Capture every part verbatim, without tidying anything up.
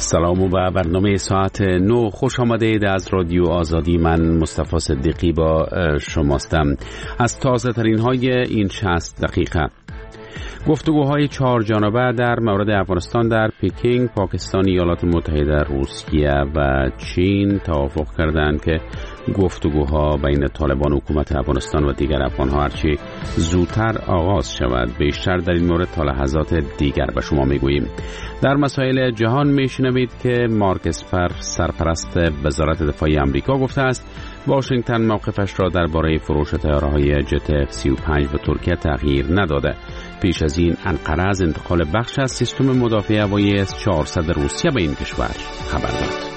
سلام و برنامه ساعت نو خوش آمدید از رادیو آزادی. من مصطفی صدیقی با شماستم. از تازه ترین های این شصت دقیقه گفتگوهای چهار جانبه در مورد افغانستان در پکینگ، پاکستان، ایالات متحده، روسیه و چین توافق کردند که گفتگوها بین طالبان، حکومت افغانستان و دیگر افغانها هرچی زودتر آغاز شود. بیشتر در این مورد تا لحظات دیگر به شما میگوییم. در مسائل جهان میشنوید که مارک اسپر، سرپرست وزارت دفاع آمریکا، گفته است واشنگتن موقفش را درباره فروش طیاره‌های جت اف سی و پنج به ترکیه تغییر نداده. پیش از این انقره از انتقال بخش از سیستم مدافع هوایی اس چهارصد روسیه به این کشور خبر داد.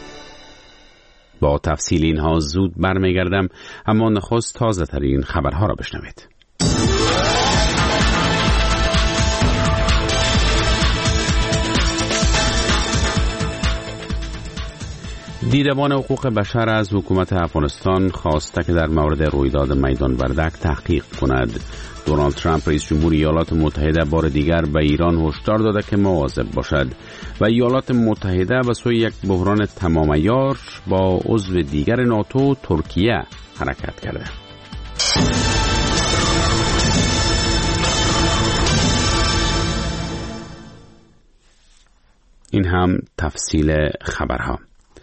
با تفصیل اینها زود برمیگردم، اما نخست تازه ترین خبرها را بشنوید. دیدبان حقوق بشر از حکومت افغانستان خواسته که در مورد رویداد میدان وردک تحقیق کند. دونالد ترامپ رئیس جمهور ایالات متحده بار دیگر به ایران هشدار داده که مواظب باشد و ایالات متحده به سوی یک بحران تمام عیار با عضو دیگر ناتو ترکیه حرکت کرده. این هم تفصیل خبرها.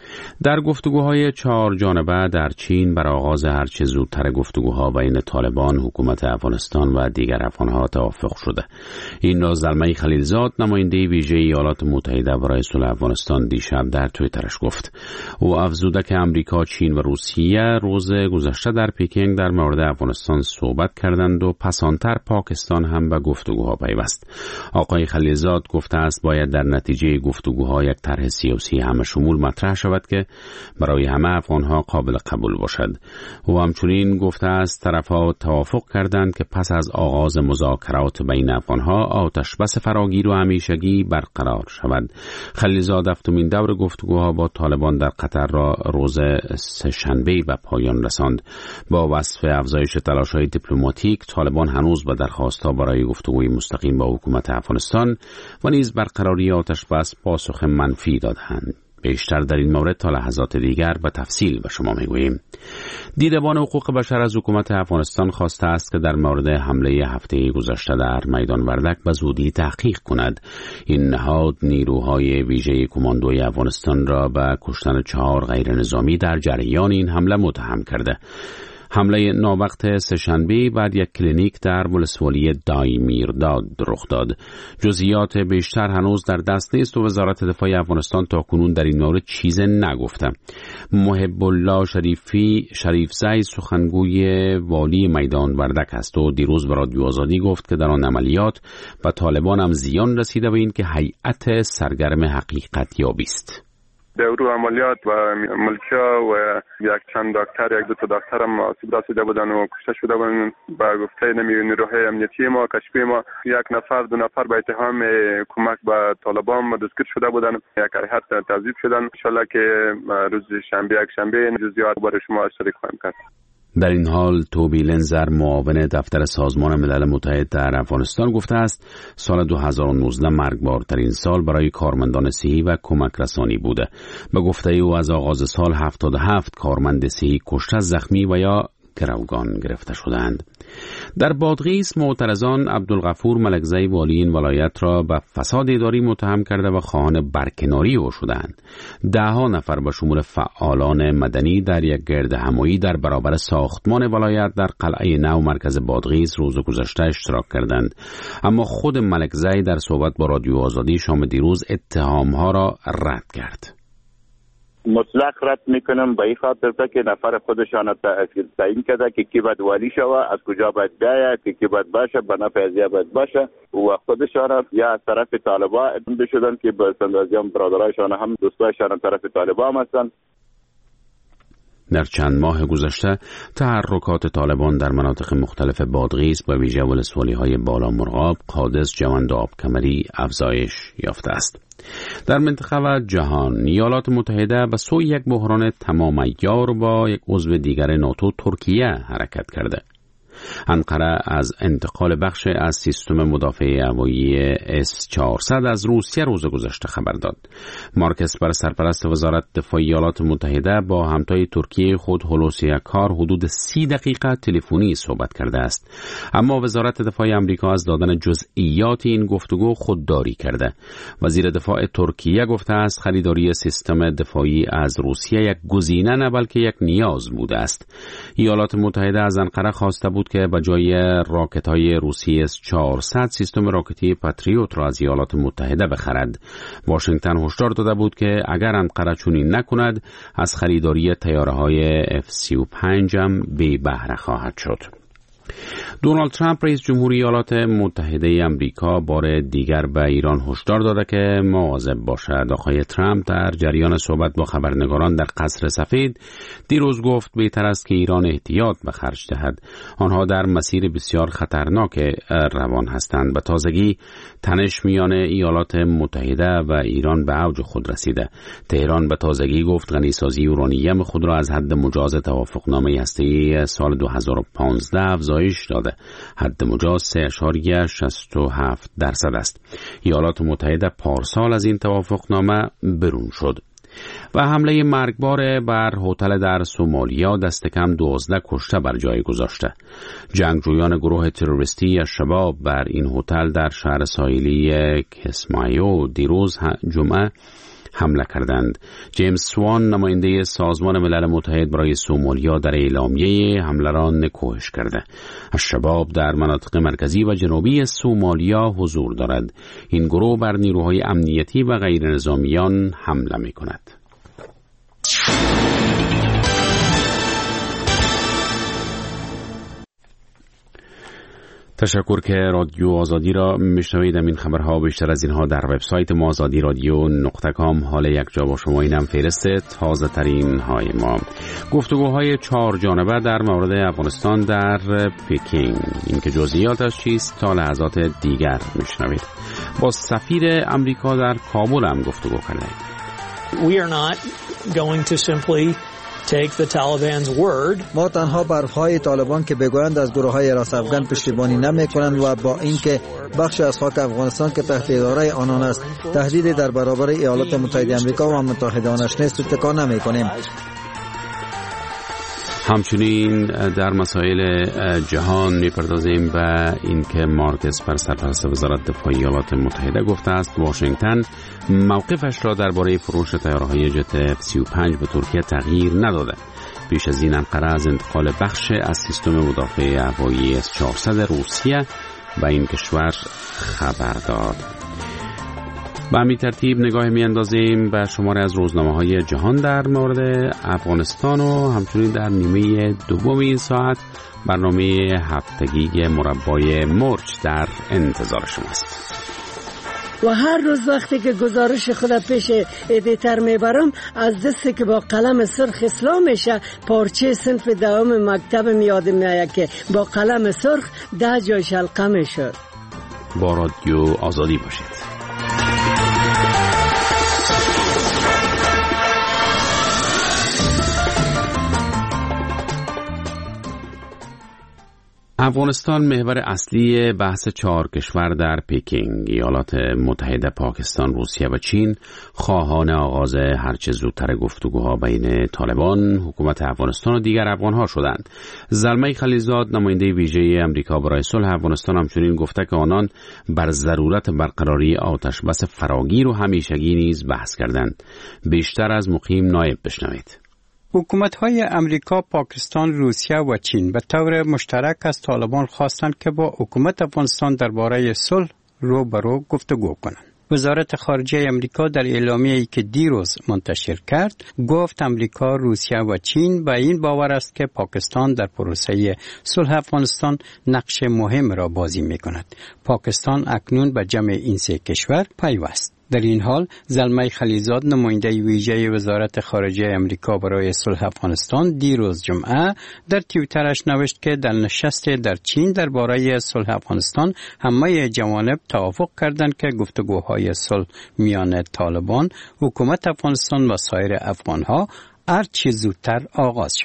در گفتگوهای چهار جانبه در چین بر آغاز هرچه زودتر گفتگوها بین طالبان، حکومت افغانستان و دیگر افغانها توافق شده. این را زلمه خلیلزاد، نماینده ویژه ایالات متحده برای صلح افغانستان، دیشب در توییترش گفت. او افزوده که امریکا، چین و روسیه روز گذشته در پکینگ در مورد افغانستان صحبت کردند و پسانتر پاکستان هم به گفتگوها پیوست. آقای خلیلزاد گفته است باید در نتیجه گفتگوها یک طرح سیاسی همه شمول مطرح شود که برای همه افغانها قابل قبول باشد. او همچنین گفته است طرفها توافق کردند که پس از آغاز مذاکرات بین افغانها آتش بس فراگیر و همیشگی برقرار شود. خلیلزاد هفتمین دور گفتگوها با طالبان در قطر را روز سه‌شنبه به پایان رساند. با وصف افزایش تلاش‌های دیپلماتیک، طالبان هنوز به درخواست‌ها برای گفتگوی مستقیم با حکومت افغانستان و نیز برقراری آتش بس پاسخ منفی دادند. بیشتر در این مورد تا لحظات دیگر به تفصیل به شما میگوییم. دیدبان حقوق بشر از حکومت افغانستان خواسته است که در مورد حمله هفته گذشته در میدان وردک به زودی تحقیق کند. این نهاد نیروهای ویژه کماندوی افغانستان را به کشتن چهار غیر نظامی در جریان این حمله متهم کرده. حمله ناوقت سه‌شنبه بعد یک کلینیک در ولسوالی دایمیرداد رخ داد. جزئیات بیشتر هنوز در دست نیست و وزارت دفاع افغانستان تاکنون در این مورد چیز نگفته. محب الله شریفی شریفزی سخنگوی والی میدان وردک است و دیروز به رادیو آزادی گفت که در آن عملیات به طالبان هم زیان رسیده و این که هیئت سرگرم حقیقت یابی است. در رو عملیات و ملکیا و یک چند دکتر، یک دو تا دکتر هم آسیب رسیده بودن و کشته شده بودن. با گفته نمی نیروهای امنیتی ما، کشفی ما، یک نفر دو نفر به اتهام کمک به طالبان دستگیر شده بودن. یک هیئت تعذیب شدن. ان شاءالله که روز شنبه یک شنبه جزئیات برای شما اشاره خواهیم کرد. در این حال توبی لنزر، معاون دفتر سازمان ملل متحد در افغانستان، گفته است سال دو هزار و نوزده مرگبارترین سال برای کارمندان صحی و کمک رسانی بوده. به گفته او از آغاز سال هفتاد و هفت کارمند صحی کشته، زخمی و یا گروگان گرفته شدند. در بادغیس معترضان عبدالغفور ملکزی والی این ولایت را به فساد اداری متهم کرده و خواهان برکناری او شدند. ده ها نفر به شمول فعالان مدنی در یک گردهمایی در برابر ساختمان ولایت در قلعه نو مرکز بادغیس روز گذشته اشتراک کردند. اما خود ملکزی در صحبت با رادیو آزادی شام دیروز اتهامها را رد کرد. مطلق رد میکنم به این خاطر که نفر خودشان تعیین کرده که کی باید والی شوه، از کجا باید بیاید، که کی باید باشه، به نفع ازیا باید باشه و خودشان یا از طرف طالبان ادامه شدن که به سندازیان برادرایشان هم دوستایشان طرف طالبان هستند. در چند ماه گذشته تحرکات طالبان در مناطق مختلف بادغیس و ویژه ولسوالی‌های بالا مرغاب، قادس، جوند و آبکمری افزایش یافته است. در منطقه و جهان، ایالات متحده به سوی یک بحران تمام عیار با یک عضو دیگر ناتو ترکیه حرکت کرده. انقره از انتقال بخش از سیستم مدافع هوایی اس چهارصد از روسیه روز گذشته خبر داد. مارک اسپر سرپرست وزارت دفاع ایالات متحده با همتای ترکیه خود هولوسی اکار حدود سی دقیقه تلفنی صحبت کرده است، اما وزارت دفاع آمریکا از دادن جزئیات این گفتگو خودداری کرده. وزیر دفاع ترکیه گفته است خریداری سیستم دفاعی از روسیه یک گزینه نه بلکه یک نیاز بوده است. ایالات متحده از انقره خواسته بود که به جای راکت‌های روسی اس چهارصد سیستم راکتی پاتریوت را از ایالات متحده بخرد. واشنگتن هشدار داده بود که اگر انقره چنین نکند از خریداری طیاره‌های اف سی و پنج هم بی بهره خواهد شد. دونالد ترامپ رئیس جمهوری ایالات متحده آمریکا بار دیگر به ایران هشدار داده که مواظب باشد. آقای ترامپ در جریان صحبت با خبرنگاران در قصر سفید دیروز گفت بهتر است که ایران احتیاط به خرج دهد. آنها در مسیر بسیار خطرناک روان هستند. به تازگی تنش میان ایالات متحده و ایران به اوج خود رسیده. تهران به تازگی گفت غنیسازی یورانیم خود را از حد مجاز توافقنامه هسته‌ای سال دو هزار و پانزده افزایش داده. حد مجاز سه ممیز شصت و هفت درصد است. ایالات متحده پارسال از این توافقنامه برون شد. و حمله مرگبار بر هتل در سومالیا دست کم دوازده کشته بر جای گذاشته. جنگجویان گروه تروریستی الشباب بر این هتل در شهر ساحلی کسمایو دیروز جمعه حمله کردند. جیمز سوان نماینده سازمان ملل متحد برای سومالیا در اعلامیه حمله را نکوهش کرده. الشباب در مناطق مرکزی و جنوبی سومالیا حضور دارد. این گروه بر نیروهای امنیتی و غیر نظامیان حمله می کند. تشکر که رادیو آزادی را میشنوید. این خبرها بیشتر از اینها در وبسایت ما آزادی رادیو نقطه کام. حال یک جا با شما اینم فهرست تازه ترین های ما. گفتگوهای چهار جانبه در مورد افغانستان در پکینگ. این که جزئیاتش چیست تا لحظات دیگر میشنوید. با سفیر امریکا در کابل هم گفتگو کردیم. We are not going to simply take the Taliban's word. ما تنها بر حرفهای طالبان که بگویند از گروه‌های راست افغان پشتیبانی نمی‌کنند و با اینکه بخش از خاک افغانستان که تحت اداره آنان است تهدید در برابر ایالات متحده آمریکا و متحدانش نیست تکان نمی‌کنیم. همچنین در مسائل جهان می‌پردازیم به اینکه مارک اسپر سرپرست وزارت دفاع ایالات متحده گفته است واشنگتن موقفش را درباره فروش طیاره‌های جت اف سی و پنج به ترکیه تغییر نداده. پیش از این انقره از انتقال بخش از سیستم مدافع هوایی اس چهارصد روسیه به این کشور خبر داد. به همین ترتیب نگاه می اندازیم به شماره از روزنامه‌های جهان در مورد افغانستان و همچنین در نیمه دوم این ساعت برنامه هفتگی مربای مرچ در انتظار شماست. و هر روز وقتی که گزارش خود پیش ادیتر میبرم از دستی که با قلم سرخ اصلاح میشه پارچه صنف دوم مکتب یادم میاد که با قلم سرخ ده جای شلقه میشد. با رادیو آزادی باشید. افغانستان محور اصلی بحث چهار کشور در پکینگ. ایالات متحده، پاکستان، روسیه و چین خواهان آغاز هرچه زودتر گفتگوها بین طالبان، حکومت افغانستان و دیگر افغانها شدند. زلمه خلیلزاد نماینده ویژه امریکا برای صلح افغانستان همچنین گفته که آنان بر ضرورت برقراری آتش بس فراگیر و همیشگی نیز بحث کردند. بیشتر از مقیم نایب بشنوید. حکومت‌های امریکا، پاکستان، روسیه و چین به طور مشترک از طالبان خواستند که با حکومت افغانستان درباره صلح رو به رو گفتگو کنند. وزارت خارجه امریکا در اعلامیه‌ای که دیروز منتشر کرد گفت امریکا، روسیه و چین به این باور است که پاکستان در پروسه صلح افغانستان نقش مهم را بازی می‌کند. پاکستان اکنون به جمع این سه کشور پیوست. در این حال زلمه خلیلزاد نماینده ویژه وزارت خارجه امریکا برای صلح افغانستان دیروز جمعه در توییترش نوشت که در نشست در چین درباره صلح افغانستان همه جوانب توافق کردند که گفتگوهای صلح میان طالبان، حکومت افغانستان و سایر افغانها هر چه زودتر آغاز شوند.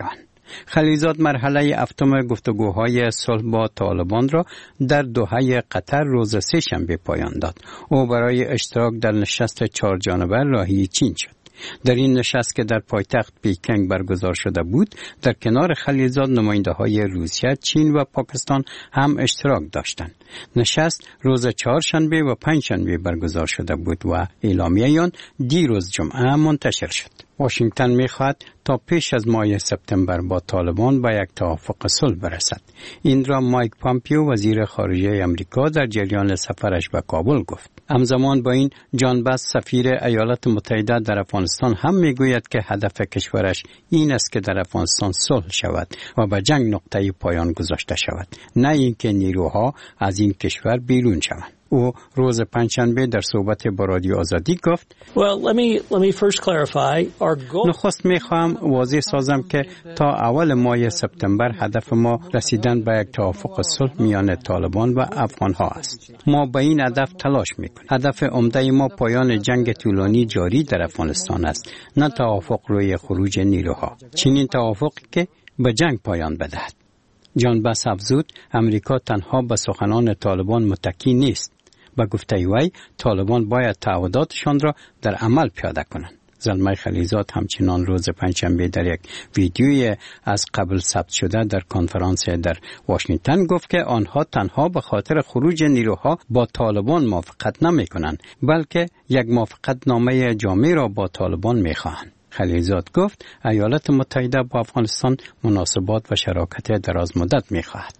خلیلزاد مرحله هفتم گفتگوهای صلح با طالبان را در دوحه قطر روز سه شنبه پایان داد. او برای اشتراک در نشست چهار جانبه راهی چین شد. در این نشست که در پایتخت پکن برگزار شده بود، در کنار خلیلزاد نماینده‌های روسیه، چین و پاکستان هم اشتراک داشتند. نشست روز چهارشنبه و پنجشنبه برگزار شده بود و اعلامیه آن دیروز جمعه منتشر شد. واشنگتن می‌خواهد تا پیش از ماه سپتامبر با طالبان به یک توافق صلح برسد. این را مایک پامپیو وزیر خارجه آمریکا در جریان سفرش به کابل گفت. همزمان با این جان باس سفیر ایالات متحده در افغانستان هم میگوید که هدف کشورش این است که در افغانستان صلح شود و به جنگ نقطه پایان گذاشته شود، نه اینکه نیروها از این کشور بیرون شوند. او روز پنجشنبه در صحبت با رادیو آزادی گفت: well, let me, let me first clarify our goal. نخست میخواهم واضح سازم که تا اول ماه سپتامبر هدف ما رسیدن به یک توافق صلح میان طالبان و افغان ها است. ما به این هدف تلاش میکنیم. هدف عمده ما پایان جنگ طولانی جاری در افغانستان است، نه توافق روی خروج نیروها. چنین توافقی که به جنگ پایان بدهد. جان باس افزود امریکا تنها به سخنان طالبان متکی نیست. با گفته وی طالبان باید تعهداتشان را در عمل پیاده کنند. زلمه خلیلزاد همچنان روز پنجشنبه در یک ویدیوی از قبل ثبت شده در کنفرانس در واشنگتن گفت که آنها تنها به خاطر خروج نیروها با طالبان موافقت نمی کنند، بلکه یک موافقت نامه جامع را با طالبان می خواهند. خلیلزاد گفت ایالات متحده با افغانستان مناسبات و شراکت دراز مدت می خواهد.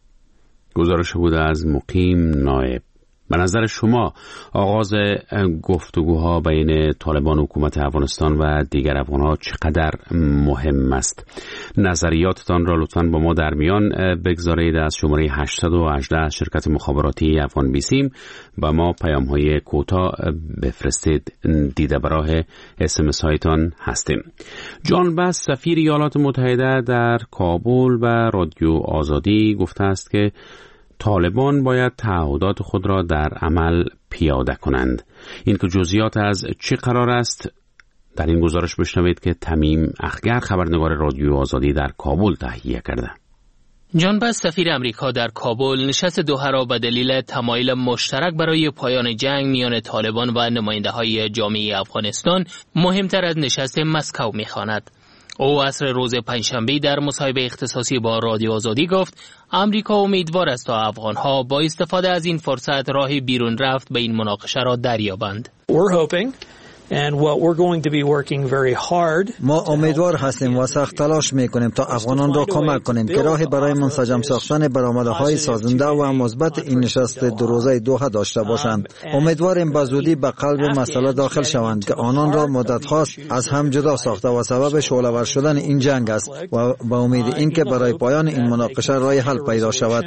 گزارش بود از مقیم نایب. به نظر شما آغاز گفتگوها بین طالبان و حکومت افغانستان و دیگر افغانها چقدر مهم است؟ نظریاتتان را لطفاً با ما در میان بگذارید. از شماره هشتصد و هجده شرکت مخابراتی افغان بیسیم با ما پیام های کوتاه بفرستید. دیده براه اس ام اس هایتان هستیم. جان باس سفیر ایالات متحده در کابل و رادیو آزادی گفته است که طالبان باید تعهدات خود را در عمل پیاده کنند. این که جزئیات از چه قرار است در این گزارش بشنوید که تمیم اخگر خبرنگار رادیو آزادی در کابل تهیه کرده. جان باس سفیر امریکا در کابل نشست دوحه را به دلیل تمایل مشترک برای پایان جنگ میان طالبان و نماینده‌های جامعه افغانستان مهمتر از نشست مسکو می‌خواند. او عصر روز پنجشنبه در مصاحبه اختصاصی با رادیو آزادی گفت امریکا امیدوار است تا افغان‌ها با استفاده از این فرصت راه بیرون رفت به این مناقشه را دریابند. We're hoping and what we're going to be working very hard. ما امیدوار هستیم و سخت تلاش میکنیم تا افغانان را کمک کنیم که راه برای منسجم ساختن برآمدهای سازنده و مثبت این نشست دو روزه دوحه داشته باشند. امیدواریم به زودی به قلب مسئله داخل شوند که آنان را مدت هاست از هم جدا ساخته و سبب شعله‌ور شدن این جنگ است و با امید اینکه برای پایان این مناقشه راه حل پیدا شود.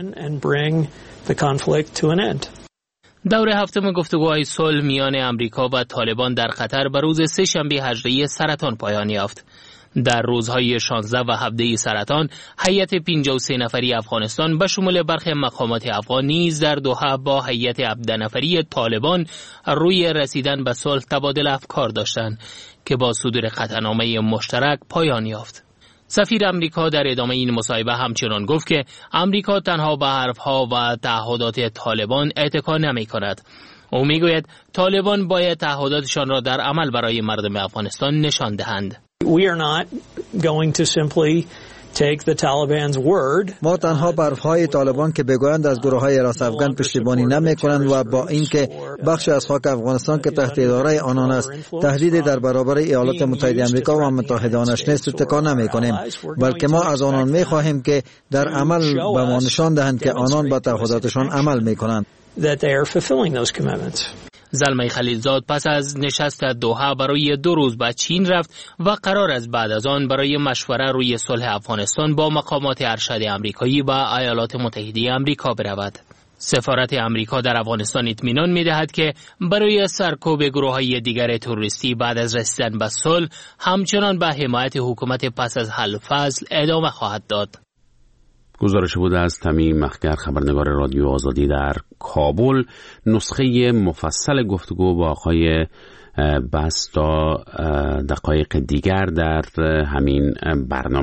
دور هفتم گفتگوهای صلح میان امریکا و طالبان در قطر به روز سه شنبه هجری سرطان پایان یافت. در روزهای شانزده و هفده سرطان، هیئت پنجاه و سه نفری افغانستان به شمول برخی مقامات افغان نیز در دوحه با هیئت هفده نفری طالبان روی رسیدن به صلح تبادل افکار داشتند که با صدور قطعنامه مشترک پایان یافت. سفیر امریکا در ادامه این مصاحبه همچنان گفت که امریکا تنها به حرفها و تعهدات طالبان اتکا نمی کند. او می گوید طالبان باید تعهداتشان را در عمل برای مردم افغانستان نشان دهند. We are not going to simply take the Taliban's word. ما تنها برفهای طالبان که بگویند از گروه های راست افغان پشتیبانی نمی کنند و با اینکه بخش از خاک افغانستان که تحت اداره آنان است تهدید در برابر ایالات متحده آمریکا و متحدانش نیست اتکا نمی کنیم، بلکه ما از آنان می خواهیم که در عمل به ما نشان دهند که آنان به تعهداتشان عمل می کنند. That they are fulfilling those commitments. زلمه خلیلزاد پس از نشست دوحه برای دو روز به چین رفت و قرار است بعد از آن برای مشوره روی صلح افغانستان با مقامات ارشد آمریکایی و ایالات متحده آمریکا برود. سفارت آمریکا در افغانستان اطمینان می‌دهد که برای سرکوب گروه‌های دیگر تروریستی بعد از رسیدن به صلح همچنان به حمایت حکومت پس از حل فصل ادامه خواهد داد. گزارش بود از تمیم اخگر خبرنگار رادیو آزادی در کابل. نسخه مفصل گفتگو با آقای باس تا دقایق دیگر در همین برنامه.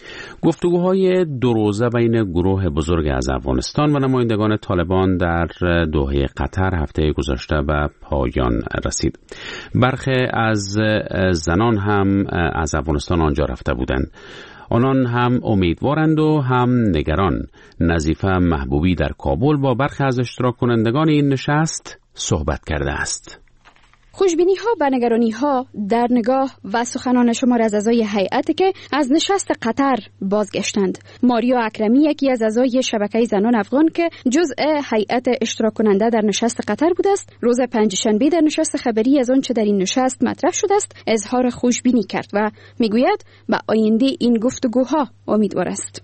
گفتگوهای دو روزه بین گروه بزرگ از افغانستان و نمایندگان طالبان در دوحه قطر هفته گذشته به پایان رسید. برخی از زنان هم از افغانستان آنجا رفته بودند. آنان هم امیدوارند و هم نگران. نظیفه محبوبی در کابل با برخی از اشتراک کنندگان این نشست صحبت کرده است. خوشبینی ها و نگرانی ها در نگاه و سخنان شمار از اعضای هیئت که از نشست قطر بازگشتند. ماریا اکرمی یکی از اعضای شبکه زنان افغان که جزء هیئت اشتراک کننده در نشست قطر بوده است، روز پنجشنبه در نشست خبری از آنچه در این نشست مطرح شده است اظهار خوشبینی کرد و میگوید به آینده این گفتگوها امیدوار است.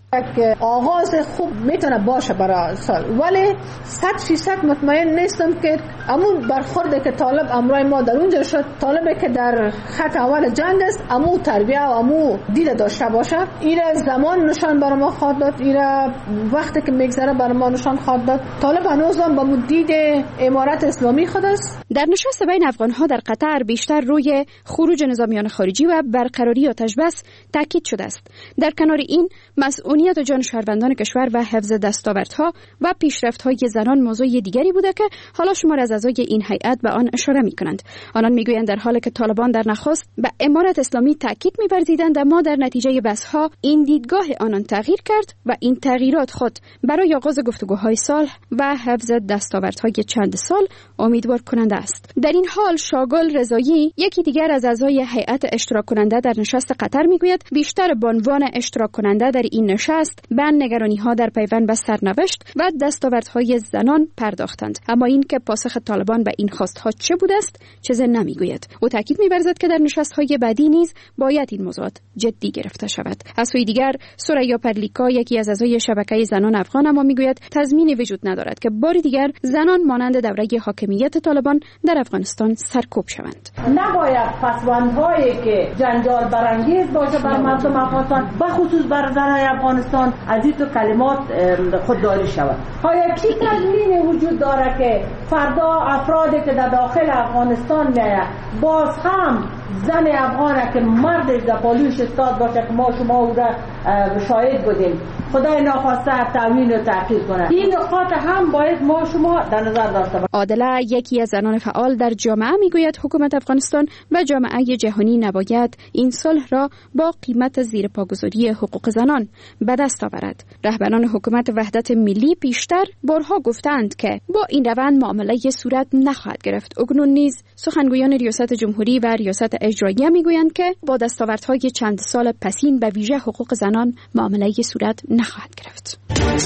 آغاز خوب میتونه باشه برای سال، ولی صد فیصد مطمئن نیستم که همون برخورد که طالب امروز ما در اونجا شد، طالبی که در خط اول جنگ است، امو تربیه و امو دید داشته باشه. ایره زمان نشان بر ما خواهد داد، ایره وقتی که میگذره بر ما نشان خواهد داد. طالب هنوز هم با دید امارت اسلامی خود است. در نشست بین افغان‌ها در قطر بیشتر روی خروج نظامیان خارجی و برقراری آتش بس تاکید شده است. در کنار این مسئولیت جان شهروندان کشور و حفظ دستاوردها و پیشرفت‌های زنان موضوع دیگری بوده که حالا شمار از اعضای این هیئت به آن اشاره می‌کنند. آنان میگویند در حالی که طالبان در نخست به امارت اسلامی تاکید می‌ورزیدند، اما در نتیجه بحث‌ها این دیدگاه آنان تغییر کرد و این تغییرات خود برای آغاز گفتگوهای صلح و حفظ دستاوردهای چند سال امیدوار کننده است. در این حال شاگل رضایی یکی دیگر از اعضای هیئت اشتراک کننده در نشست قطر میگوید بیشتر به عنوان اشتراک کننده در این نشست به نگرانی‌ها در پیوند به سرنوشت و دستاوردهای زنان پرداختند، اما این که پاسخ طالبان به این خواست‌ها چه بوده است چیزی نمیگوید. او تاکید می‌ورزد که در نشست‌های بعدی نیز باید این موضوعات جدی گرفته شود. از سوی دیگر سوریا پرلیکا یکی از اعضای شبکه زنان افغان اما میگوید تضمینی وجود ندارد که بار دیگر زنان مانند دوره حاکمیت طالبان در افغانستان سرکوب شوند. نباید پسوندهایی که جنجال برانگیز باشه بر مردم افغانستان و خصوص بر زنان افغانستان از این تو کلمات خودداری شود. آیا چی تضمینی وجود داره که فردا افرادی که در داخل افغانستان میآید باز هم زن افغانه که مرد در پالوش استاد باشه که ما شما او را شاهد بودیم، خدای ناخواسته تأمین و تحقیق کنه. این نقاط هم باید ما شما در نظر داشته باشیم. عادله یکی از زنان فعال در جامعه میگوید حکومت افغانستان و جامعه جهانی نباید این صلح را با قیمت زیر پاگذاری حقوق زنان به دست آورد. رهبران حکومت وحدت ملی پیشتر بارها گفتند که با این روند معامله صورت نخواهد گرفت. اکنون نیز سخنگویان ریاست جمهوری و ریاست اجراییه میگویند که با دستاوردهای چند سال پسین به ویژه حقوق زنان معامله صورت نخواهد گرفت.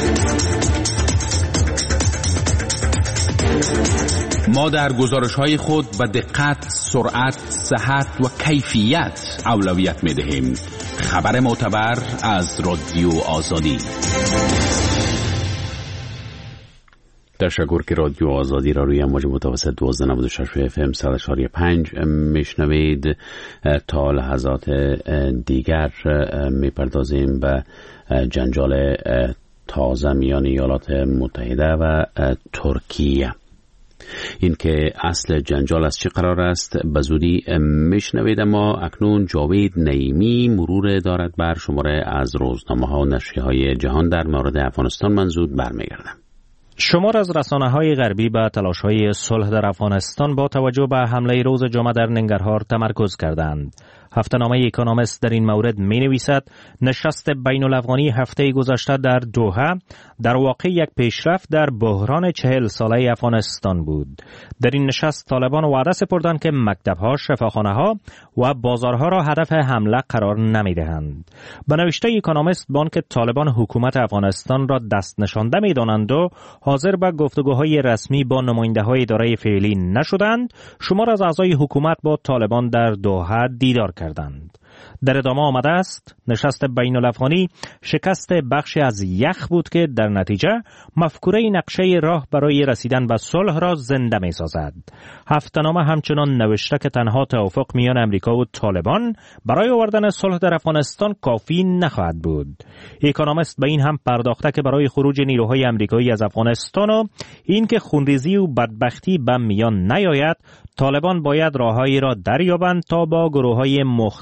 ما در گزارش‌های خود به دقت، سرعت، صحت و کیفیت اولویت می‌دهیم. خبر معتبر از رادیو آزادی. تشکر که رادیو آزادی را روی موج متوسط دوازده نود و شش اف ام صد و چهار و پنج میشنوید. تا لحظات دیگر میپردازیم به جنجال تازه میان ایالات متحده و ترکیه. این که اصل جنجال از چه قرار است به زودی میشنوید، اما اکنون جاوید نعیمی مرور دارد بر شماره از روزنامه ها و نشریه های جهان در مورد افغانستان. من زود برمیگردم. شمار از رسانه‌های غربی به تلاش‌های صلح در افغانستان با توجه به حمله روز جمعه در ننگرهار تمرکز کردند. هفته‌نامه اکونومیست در این مورد می‌نویسد نشست بین‌الافغانی هفته گذشته در دوحه در واقع یک پیشرفت در بحران چهل ساله افغانستان بود. در این نشست طالبان وعده سپردند که مکتب‌ها، شفاخانه‌ها و بازارها را هدف حمله قرار نمی‌دهند. به نوشته اکونومیست بانک طالبان حکومت افغانستان را دست نشانده می‌دانند و حاضر به گفتگوهای رسمی با نماینده‌های اداره فعلی نشدند. شمار از اعضای حکومت با طالبان در دوحه دیدار کردند. در ادامه آمده است نشست بین الافغانی شکست بخشی از یخ بود که در نتیجه مفکوره نقشه راه برای رسیدن به صلح را زنده می سازد. هفته‌نامه همچنان نوشته که تنها توافق میان امریکا و طالبان برای آوردن صلح در افغانستان کافی نخواهد بود. اکونومیست به این هم پرداخته که برای خروج نیروهای امریکایی از افغانستان و این که خونریزی و بدبختی به میان نیاید، طالبان باید راههایی را دریابند تا با گروه‌های مختلف در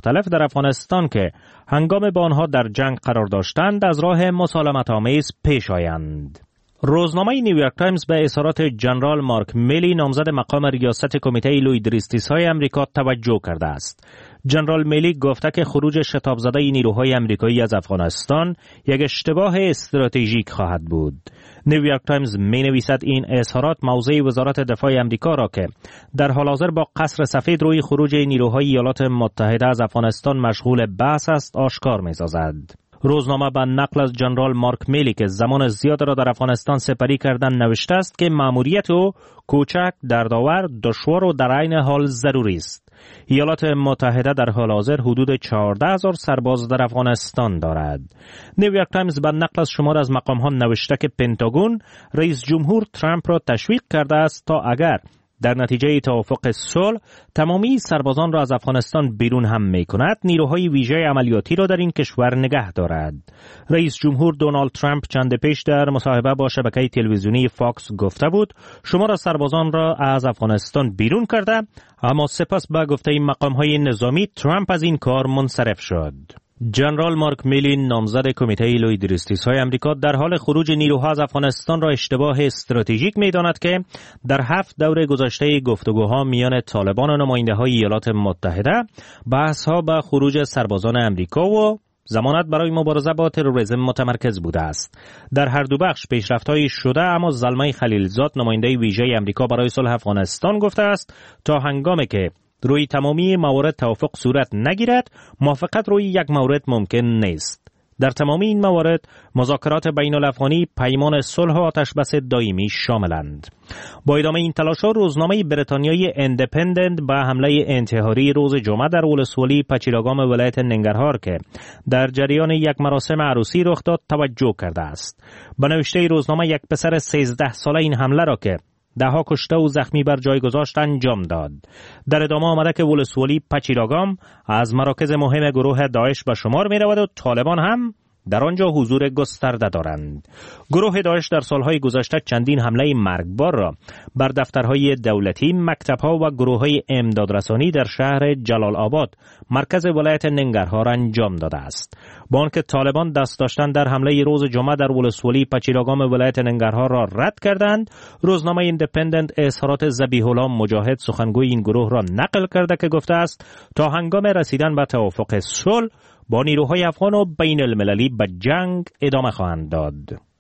در افغانستان که هنگام با آنها در جنگ قرار داشتند از راه مسالمت آمیز پیش آیند. روزنامه نیویورک تایمز به اظهارات جنرال مارک میلی نامزد مقام ریاست کمیته لویدریستیس‌های آمریکا توجه کرده است. جنرال میلی گفته که خروج شتاب زده نیروهای آمریکایی از افغانستان یک اشتباه استراتژیک خواهد بود. نیویورک تایمز می نویسد این اظهارات موضع وزارت دفاع آمریکا را که در حال حاضر با قصر سفید روی خروج نیروهای ایالات متحده از افغانستان مشغول بحث است آشکار می سازد. روزنامه به نقل از جنرال مارک میلی که زمان زیاد را در افغانستان سپری کردن نوشته است که مأموریت او کوچک، دردآور، دشوار و در عین حال ضروری است. ایالات متحده در حال حاضر حدود چهارده هزار سرباز در افغانستان دارد. نیویورک تایمز به نقل از شمار از مقام‌ها نوشته که پنتاگون رئیس جمهور ترامپ را تشویق کرده است تا اگر در نتیجه توافق صلح تمامی سربازان را از افغانستان بیرون هم می کند، نیروهای ویژه عملیاتی را در این کشور نگه دارد. رئیس جمهور دونالد ترامپ چند پیش در مصاحبه با شبکه تلویزیونی فاکس گفته بود شمار سربازان را از افغانستان بیرون کرده، اما سپس به گفته مقام‌های نظامی ترامپ از این کار منصرف شد. جنرال مارک میلی نامزد کمیته لویدریستیس‌های آمریکا در حال خروج نیروها از افغانستان را اشتباه استراتژیک می‌داند که در هفت دور گذشته گفتگوها میان طالبان و نماینده‌های ایالات متحده بحث‌ها به خروج سربازان آمریکا و ضمانت برای مبارزه با تروریسم متمرکز بوده است. در هر دو بخش پیشرفت‌هایی شده، اما زلمه خلیلزاد نماینده ویژه آمریکا برای صلح افغانستان گفته است تا هنگامی که روی تمامی موارد توافق صورت نگیرد، موافقت روی یک مورد ممکن نیست. در تمامی این موارد مذاکرات بین الافغانی، پیمان صلح و آتشبس دائمی شاملند. با ادامه این تلاش‌ها روزنامه بریتانیایی اندپندنت به حمله انتحاری روز جمعه در ولسوالی پچیراگام ولایت ننگرهار که در جریان یک مراسم عروسی رخ داد توجه کرده است. به نوشته روزنامه یک پسر سیزده ساله این حمله را که دهها کشته و زخمی بر جای گذاشت انجام داد. در ادامه آمده که ولسوالی پچیراگام از مراکز مهم گروه داعش به شمار می رود و طالبان هم در آنجا حضور گسترده دارند. گروه داعش در سالهای گذشته چندین حمله مرگبار را بر دفترهای دولتی، مکتبها و گروههای امدادرسانی در شهر جلال آباد، مرکز ولایت ننگرهار انجام داده است. با آنکه طالبان دست داشتن در حمله روز جمعه در ولسوالی پچیراگام ولایت ننگرهار را رد کردند، روزنامه ایندیپندنت اظهارات ذبیح الله مجاهد سخنگوی این گروه را نقل کرده که گفته است تا هنگام رسیدن به توافق صلح با نیروهای افغان و بین المللی به جنگ ادامه خواهند داد.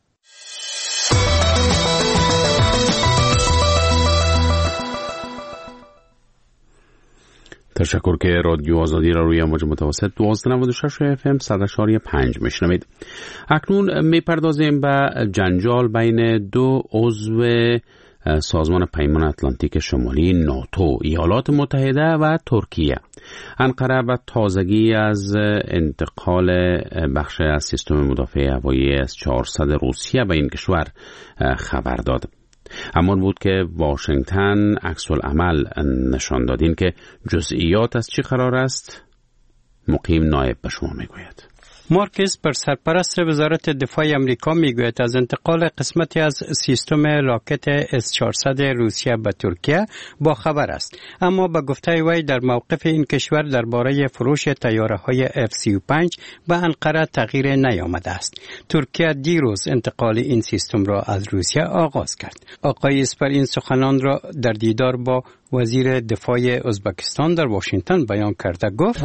تشکر که رادیو آزادی را روی موج متوسط دوازده نود و شش اف ام صد و چهار و پنج میشنوید. اکنون میپردازیم به جنجال بین دو عضو سازمان پیمان اتلانتیک شمالی ناتو، ایالات متحده و ترکیه. انقره به تازگی از انتقال بخش از سیستم مدافع هوایی اس چهارصد روسیه به این کشور خبر داد. اما بود که واشنگتن عکس العمل نشان داد. این که جزئیات از چی قرار است مقیم نایب به شما میگوید. مارکس بر سرپرست وزارت دفاع امریکا میگوید از انتقال قسمتی از سیستم راکت اس چهارصد روسیه به ترکیه با خبر است، اما به گفته وی در موقف این کشور درباره فروش طیاره‌های اف سی و پنج به انقره تغییر نیامده است. ترکیه دیروز انتقال این سیستم را از روسیه آغاز کرد. آقای اسپر این سخنان را در دیدار با وزیر دفاع ازبکستان در واشنگتن بیان کرده گفت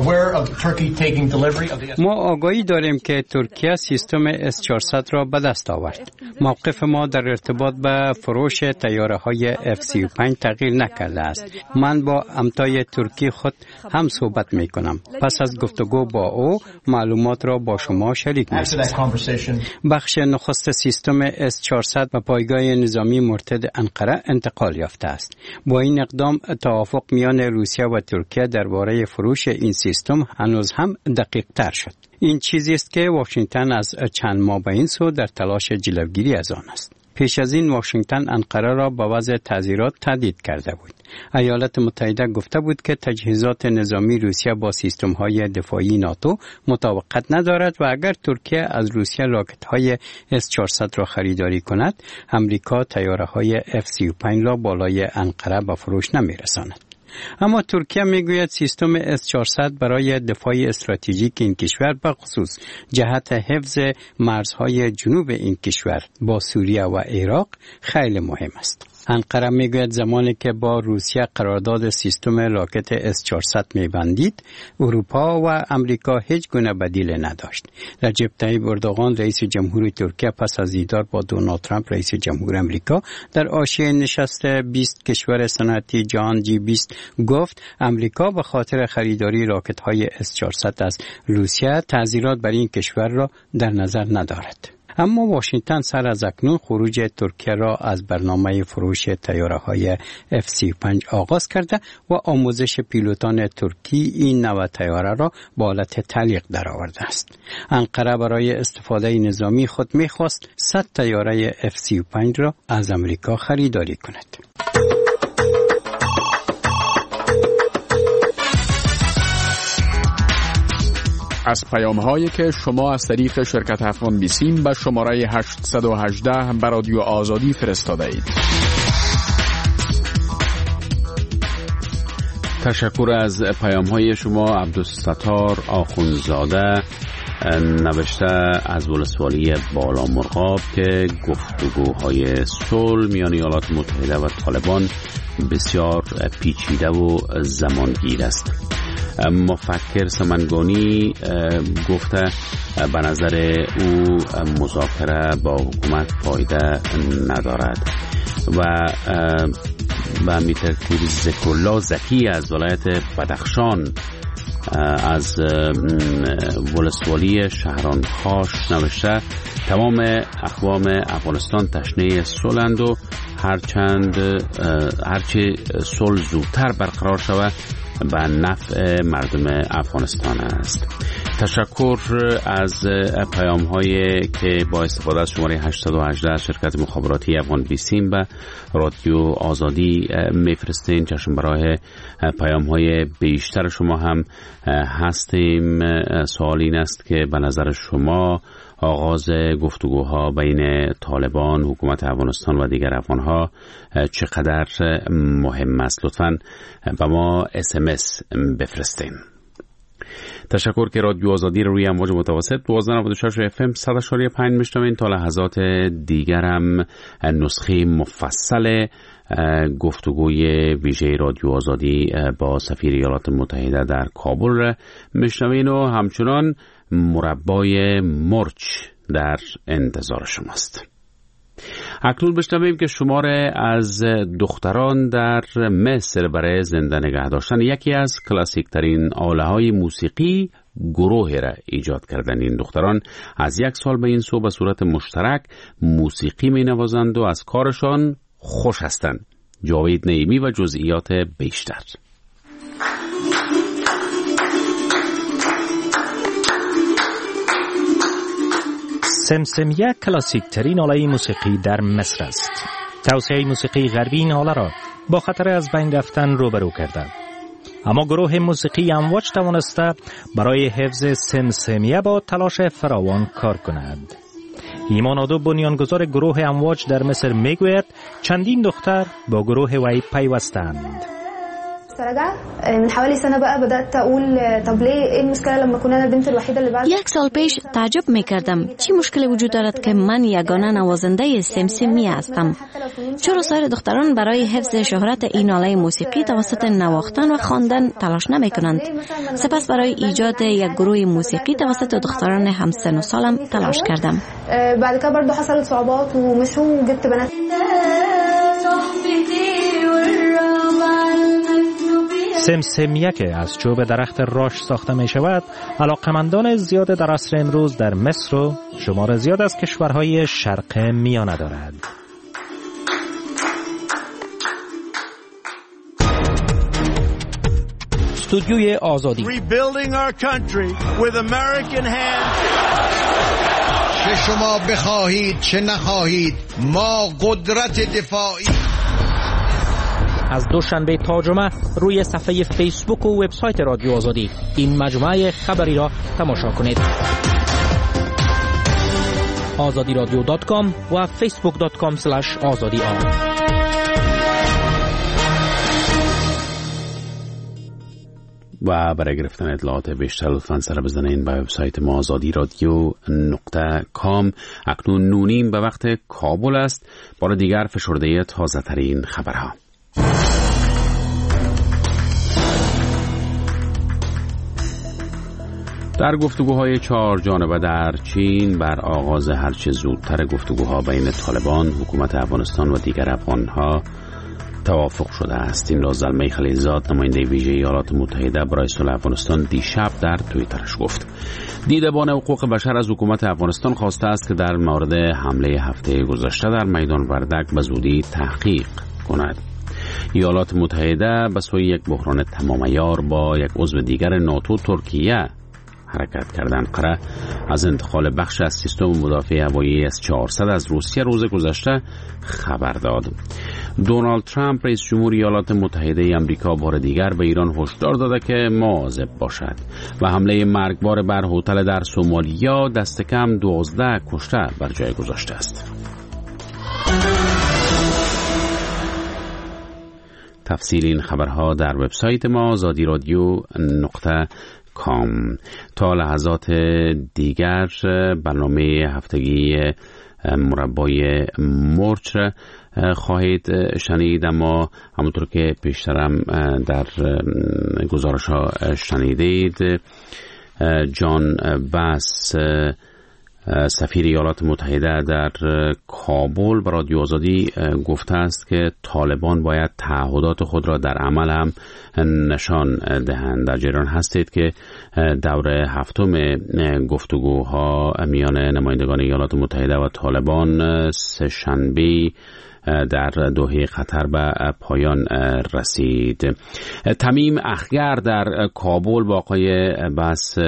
ما آگاهی داریم که ترکیه سیستم اس چهارصد را به دست آورد. موقف ما در ارتباط به فروش طیاره‌های اف سی و پنج تغییر نکرده است. من با همتای ترکی خود هم صحبت می کنم. پس از گفتگو با او معلومات را با شما شریک می کنم. بخش نخست سیستم اس چهارصد به پایگاه نظامی مرتد انقره انتقال یافته است. با این اقدام توافق میان روسیه و ترکیه درباره فروش این سیستم هنوز هم دقیق تر شد. این چیزی است که واشنگتن از چند ماه به این سو در تلاش جلوگیری از آن است. پیش از این واشنگتن انقره را با وضع تعزیرات تهدید کرده بود. ایالات متحده گفته بود که تجهیزات نظامی روسیه با سیستم‌های دفاعی ناتو مطابقت ندارد و اگر ترکیه از روسیه راکت‌های اس چهارصد را خریداری کند، امریکا طیاره‌های اف سی و پنج را بالای انقره به فروش نمی‌رساند. اما ترکیه میگوید سیستم اس چهارصد برای دفاع استراتژیک این کشور به خصوص جهت حفظ مرزهای جنوب این کشور با سوریه و عراق خیلی مهم است. انقره میگوید زمانی که با روسیه قرارداد سیستم راکت اس چهارصد میبندید، اروپا و امریکا هیچ گونه بدیل نداشت. رجب طیب اردوغان رئیس جمهور ترکیه پس از دیدار با دونالد ترامپ رئیس جمهور امریکا در حاشیه نشست بیست کشور صنعتی جهان جی بیست گفت امریکا به خاطر خریداری راکت های اس چهارصد از روسیه تعذیرات بر این کشور را در نظر ندارد. اما واشنگتن سر از اکنون خروج ترکیه را از برنامه فروش طیاره‌های اف سی و پنج آغاز کرده و آموزش پیلوتان ترکی این نوع طیاره را به حالت تعلیق درآورده است. انقره برای استفاده نظامی خود می‌خواست صد طیاره اف سی و پنج را از امریکا خریداری کند. از پیام‌هایی که شما از طریق شرکت افغان بیسیم به شماره هشت یک هشت به رادیو آزادی فرستاده اید. تشکر از پیام‌های شما. عبدالستار آخونزاده نوشته از ولسوالی بالا مرغاب که گفتگوهای صلح میان ایالات متحده و طالبان بسیار پیچیده و زمانگیر است. مفکر سمنگانی گفته به نظر او مذاکره با حکومت فایده ندارد و به میترتیب ذکرالله زکی از ولایت بدخشان از ولسوالی شهرانخاش نوشته تمام اقوام افغانستان تشنه صلح‌اند و هرچند هرچی صلح زودتر برقرار شود به نفع مردم افغانستان است. تشکر از پیام هایی که با استفاده از شماره هشت یک هشت شرکت مخابراتی افغان بیسیم به رادیو آزادی میفرستین. چشم برای پیام های بیشتر شما هم هستیم. سوال این است که به نظر شما آغاز گفتگوها بین طالبان، حکومت افغانستان و دیگر افغانها چقدر مهم است؟ لطفاً به ما اس ام اس بفرستین. تشکر که رادیو آزادی روی امواج متوسط دوازده نود و شش اف ام صد و پنج میشنوین. تا لحظات دیگر هم نسخه مفصل گفتگوی ویژه رادیو آزادی با سفیر ایالات متحده در کابل میشنوین و همچنان مربای مرچ در انتظار شماست. اکنون بشنویم که شماره از دختران در مصر برای زنده نگه داشتن یکی از کلاسیک ترین آله های موسیقی گروه را ایجاد کردن. این دختران از یک سال به این سو به صورت مشترک موسیقی می نوازند و از کارشان خوش هستند. جاوید نعیمی و جزئیات بیشتر. سمسمیه کلاسیک ترین آله موسیقی در مصر است. توسعه موسیقی غربی این آله را با خطر از بین رفتن روبرو کرده. اما گروه موسیقی امواج توانسته برای حفظ سمسمیه با تلاش فراوان کار کند. ایمان آدو بنیانگذار گروه امواج در مصر میگوید چندین دختر با گروه وی پیوستند. من حوالي سنه بقى بدات اقول طب ليه ايه المشكله لما كنا انا البنت الوحيده اللي بعد یک سال پیش تعجب میکردم چی مشکلی وجود دارد که من یگانه نوازنده سمسمیه هستم. چرا سایر دختران برای حفظ شهرت این آله موسیقی توسط نواختن و خواندن تلاش نمیکنند؟ سپس برای ایجاد یک گروه موسیقی توسط دختران همسن و سالم تلاش کردم. بعد که برضه حصلت صعوبات ومشوا وجبت بنات. سمسمیه که از چوب درخت راش ساخته می شود، علاقمندان زیاد در عصر امروز در مصر و شمار زیاد از کشورهای شرق میانه دارد. استودیوی آزادی. Rebuilding our country with American hands. چه شما بخواهید چه نخواهید ما قدرت دفاعی. از دوشنبه تا جمعه روی صفحه فیسبوک و وبسایت رادیو آزادی این مجموعه خبری را تماشا کنید. آزادی رادیو دات کام و فیسبوک دات کام اسلش آزادی آر. و برای گرفتن اطلاعات بیشتر لطفاً سر بزنین به وبسایت ما آزادی رادیو نقطه کام. اکنون نونیم به وقت کابل است. بار دیگر فشرده تازه ترین خبرها. در گفتگوهای چهار جانبه در چین بر آغاز هرچه زودتر گفتگوها بین طالبان، حکومت افغانستان و دیگر افغانها توافق شده است. این را زلمه خلیلزاد، نماینده ویژه ایالات متحده برای صلح افغانستان، دیشب در توییترش گفت. دیدبان حقوق بشر از حکومت افغانستان خواسته است که در مورد حمله هفته گذشته در میدان وردک به زودی تحقیق کند. ایالات متحده به سوی یک بحران تمام عیار با یک عضو دیگر ناتو، ترکیه، حرکت کردن. قره از انتقال بخش از سیستم مدافع هوایی اس چهارصد از روسیه روز گذشته خبر داد. دونالد ترامپ رئیس جمهور ایالات متحده آمریکا بار دیگر به ایران هشدار داده که مواظب باشد و حمله مرگبار بر هتل در سومالیا دست کم دوازده کشته بر جای گذاشته است. تفصیل این خبرها در وبسایت ما آزادی رادیو نقطه کام. تا لحظات دیگر برنامه هفتگی مربای مرچ خواهید شنید، اما همونطور که پیشترم در گزارش ها شنیدید، جان باس سفیر ایالات متحده در کابل به رادیو آزادی گفته است که طالبان باید تعهدات خود را در عمل هم نشان دهند. در جریان هستید که دور هفتم گفتگوها میان نمایندگان ایالات متحده و طالبان سه شنبه در دوحه قطر به پایان رسید. تمیم اخگر در کابل با آقای باس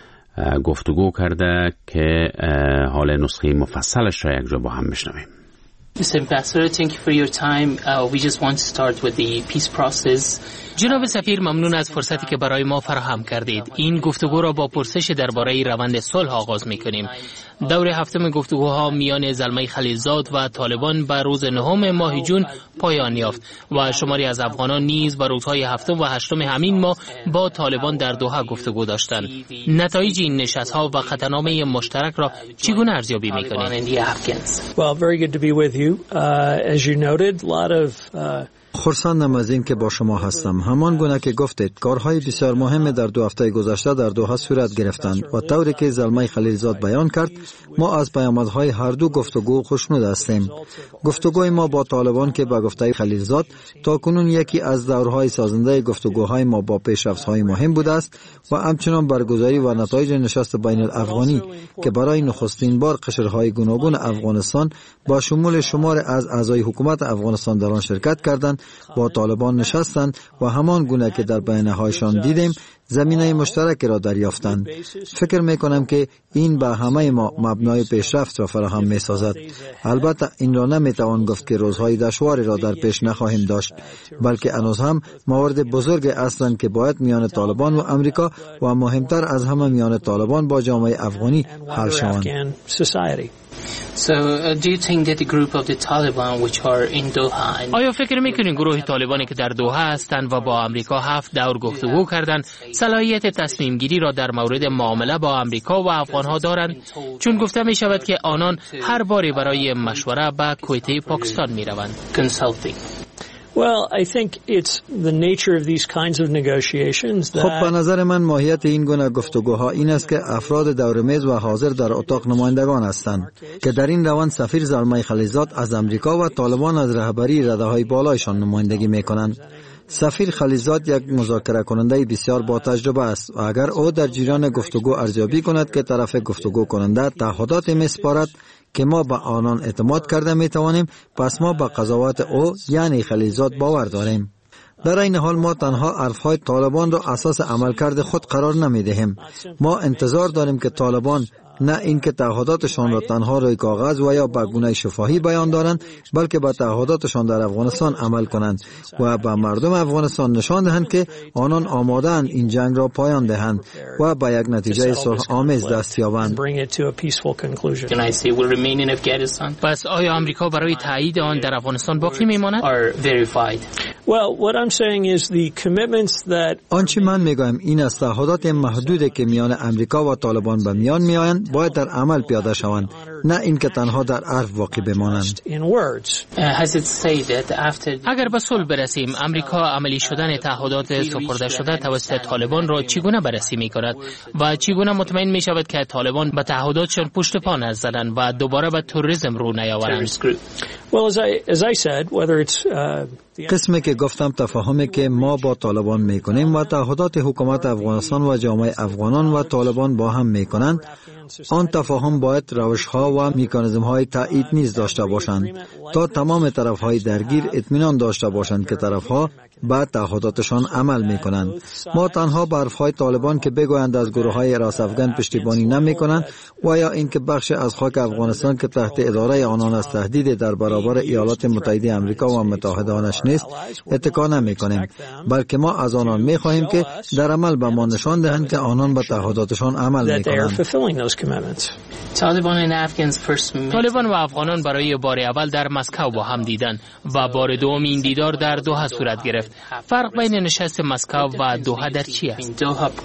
گفتگو کرده که حال نسخه مفصلش را یک جا با هم بشنویم. Mister Ambassador, thank you for your time. Uh, we just want to start with the peace process. جناب سفیر، ممنون از فرصتی که برای ما فراهم کردید. این گفتگو را با پرسش درباره روند صلح آغاز می‌کنیم. دور هفتم گفتگوها میان زلمه خلیلزاد و طالبان به روز نهم ماه جون پایان یافت و شماری از افغانان نیز به روزهای هفتم و هشتم همین ماه با طالبان در دوحه گفتگو داشتند. نتایج این نشست‌ها و خطرنامه مشترک را چگونه ارزیابی می‌کنید؟ Well, very good to be with you. Uh, as you noted, a lot of uh, خرسندم از این که با شما هستم. همان گونه که گفتید، کارهای بسیار مهم در دو هفته گذشته در دوحه صورت گرفتند و طوری که زلمه خلیلزاد بیان کرد، ما از پیامدهای هر دو گفتگو خوشنود هستیم. گفتگوی ما با طالبان که به گفته خلیلزاد تاکنون یکی از دورهای سازنده گفتگوهای ما با پیشرفت‌های مهم بوده است و همچنان برگزاری و نتایج نشست بین الافغانی که برای نخستین بار قشرهای گوناگون افغانستان با شمول شمار از اعضای حکومت افغانستان در آن شرکت کردند با طالبان نشستند و همان گونه که در بیانیه‌هایشان دیدیم زمینه مشترک را دریافتند. فکر می کنم که این به همه ما مبنای پیشرفت را فراهم می سازد. البته این را نمی توان گفت که روزهای دشواری را در پیش نخواهیم داشت، بلکه هنوز هم موارد بزرگ هستند که باید میان طالبان و امریکا و مهمتر از همه میان طالبان با جامعه افغانی حل شوند. So, uh, do you think that the group of the Taliban which are in Doha and... آیا فکر میکنین گروه طالبانی که در دوحه هستند و با امریکا هفت دور گفتگو کردند صلاحیت تصمیم گیری را در مورد معامله با امریکا و افغانها دارند؟ چون گفته می شود که آنان هر باری برای مشوره به کویته پاکستان می روند. Consulting. Well, I think it's the nature of these kinds of negotiations that... خب به نظر من ماهیت این گونه گفتگوها این است که افراد دور میز و حاضر در اتاق نمایندگان هستند که در این روند سفیر زلمه خلیلزاد از امریکا و طالبان از رهبری رده‌های بالایشان نمایندگی می‌کنند. سفیر خلیلزاد یک مذاکره کننده بسیار با تجربه است و اگر او در جریان گفتگو ارزیابی کند که طرف گفتگو کننده تعهدات می‌سپارد که ما به آنان اعتماد کرده می توانیم، پس ما به قضاوت او یعنی خلیلزاد باور داریم. در این حال ما تنها حرفهای طالبان را اساس عملکرد خود قرار نمی دهیم. ما انتظار داریم که طالبان نه اینکه تعهداتشان را تنها روی کاغذ و یا به گونه شفاهی بیان دارند، بلکه به تعهداتشان در افغانستان عمل کنند و به مردم افغانستان نشان دهند که آنان آماده‌اند این جنگ را پایان دهند و به یک نتیجه صلح آمیز دست یابند. پس آیا آمریکا برای تایید آن در افغانستان باقی میماند؟ آنچه من میگویم این است تعهدات محدودی که میان امریکا و طالبان به میان میآیند باید در عمل پیاده شوند، نه اینکه تنها در حرف باقی بمانند. اگر به صلح برسیم، امریکا عملی شدن تعهدات سپرده شده توسط طالبان را چگونه بررسی می‌کند و چگونه مطمئن می‌شود که طالبان به تعهداتشان پشت پا نزدند و دوباره به تروریسم رو نیاورند؟ قسمی که گفتم تفاهمی که ما با طالبان میکنیم و تعهدات حکومت افغانستان و جامعه افغانان و طالبان با هم میکنند، آن تفاهم باید روش‌ها و مکانیزم‌های تایید نیز داشته باشند تا تمام طرف‌های درگیر اطمینان داشته باشند که طرف‌ها به تعهداتشان عمل میکنند. ما تنها به حرف‌های طالبان که بگویند از گروه‌های راست افغان پشتیبانی نمیکنند و یا اینکه بخش از خاک افغانستان که تحت اداره آنان است تهدید در برابر ایالات متحده آمریکا و متحدانش نیست اتکا نمیکنیم، بلکه ما از آنان میخواهیم که در عمل به ما نشان دهند که آنان به تعهداتشان عمل میکنند. طالبان و افغانان برای بار اول در مسکو با هم دیدند و بار دوم این دیدار در دوحه صورت گرفت. فرق بین نشست مسکو و دوحه در چی است؟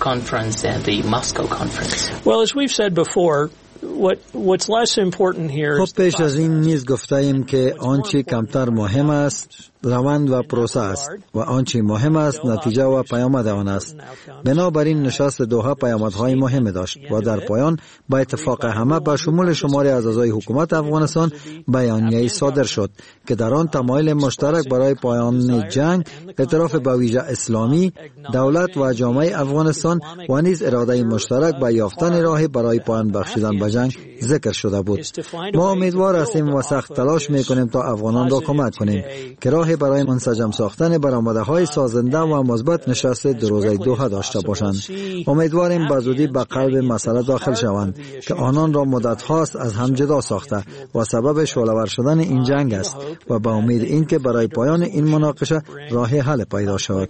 خب پیش از این نیز گفته ایم که آنچه کمتر مهم است روند و پروسه است و آنچه مهم است نتیجه و پیامد آن است. بنابراین نشست دوحه پیامدهای مهم داشت و در پایان با اتفاق همه به شمول شماری از اعضای حکومت افغانستان بیانیه‌ای صادر شد که در آن تمایل مشترک برای پایان جنگ، اعتراف به ویژه اسلامی، دولت و جامعه افغانستان و نیز اراده مشترک به یافتن راهی برای پایان بخشیدن به جنگ ذکر شده بود. ما امیدوار هستیم و سخت تلاش می‌کنیم تا افغانان را کمک کنیم که راه برای منسجم ساختن برآمدهای سازنده و مثبت نشست دو روزه دوحه داشته باشند. امیدواریم به زودی به قلب مسئله داخل شوند که آنان را مدت هاست از هم جدا ساخته و سبب شعله‌ور شدن این جنگ است و به امید اینکه برای پایان این مناقشه راه حل پیدا شود.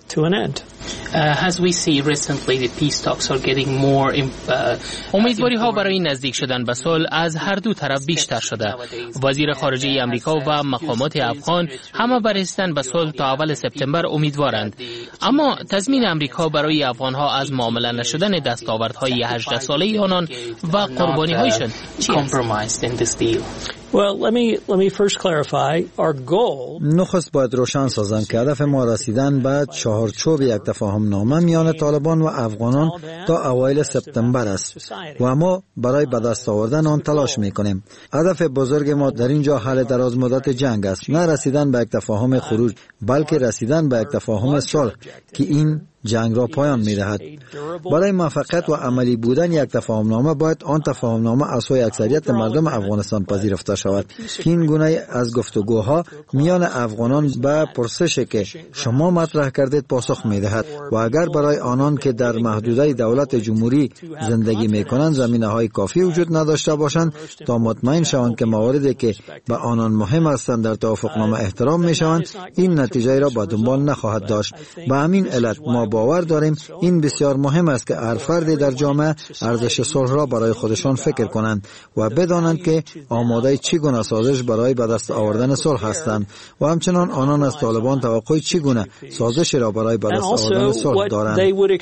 امیدواری ها برای نزدیک شدن به صلح از هر دو طرف بیشتر شده. وزیر خارجه امریکا و مقامات افغان همه بر رسیدن به صلح تا اول سپتامبر امیدوارند. اما تضمین امریکا برای افغانها از معامله نشدن دستاوردهای هجده ساله آنان و قربانی هایشان چی است؟ Well, let me let me first clarify our goal. نخست باید روشن سازم که هدف ما رسیدن به چهارچوب یک تفاهم نامه میان طالبان و افغانان تا اوایل سپتامبر است و ما برای به دست آوردن آن تلاش میکنیم. هدف بزرگ ما در اینجا حل دراز مدت جنگ است، نه رسیدن به یک تفاهم خروج، بلکه رسیدن به یک تفاهم صلح که این جنگ را پایان می‌دهد. برای موفقیت و عملی بودن یک تفاهم نامه باید آن تفاهم نامه از سوی اکثریت مردم افغانستان پذیرفته شود. این گونه از گفتگوها میان افغانان به پرسشی که شما مطرح کردید پاسخ می‌دهد و اگر برای آنان که در محدوده دولت جمهوری زندگی می‌کنند زمینه‌های کافی وجود نداشته باشند تا مطمئن شوند که مواردی که به آنان مهم هستند در توافقنامه احترام می‌شوند، این نتیجه را به دنبال نخواهد داشت. به همین علت ما باور داریم این بسیار مهم است که هر فردی در جامعه ارزش صلح را برای خودشان فکر کنند و بدانند که آماده چگونه سازش برای به دست آوردن صلح هستند و همچنان آنان از طالبان توقع چگونه سازشی را برای به دست آوردن صلح دارند.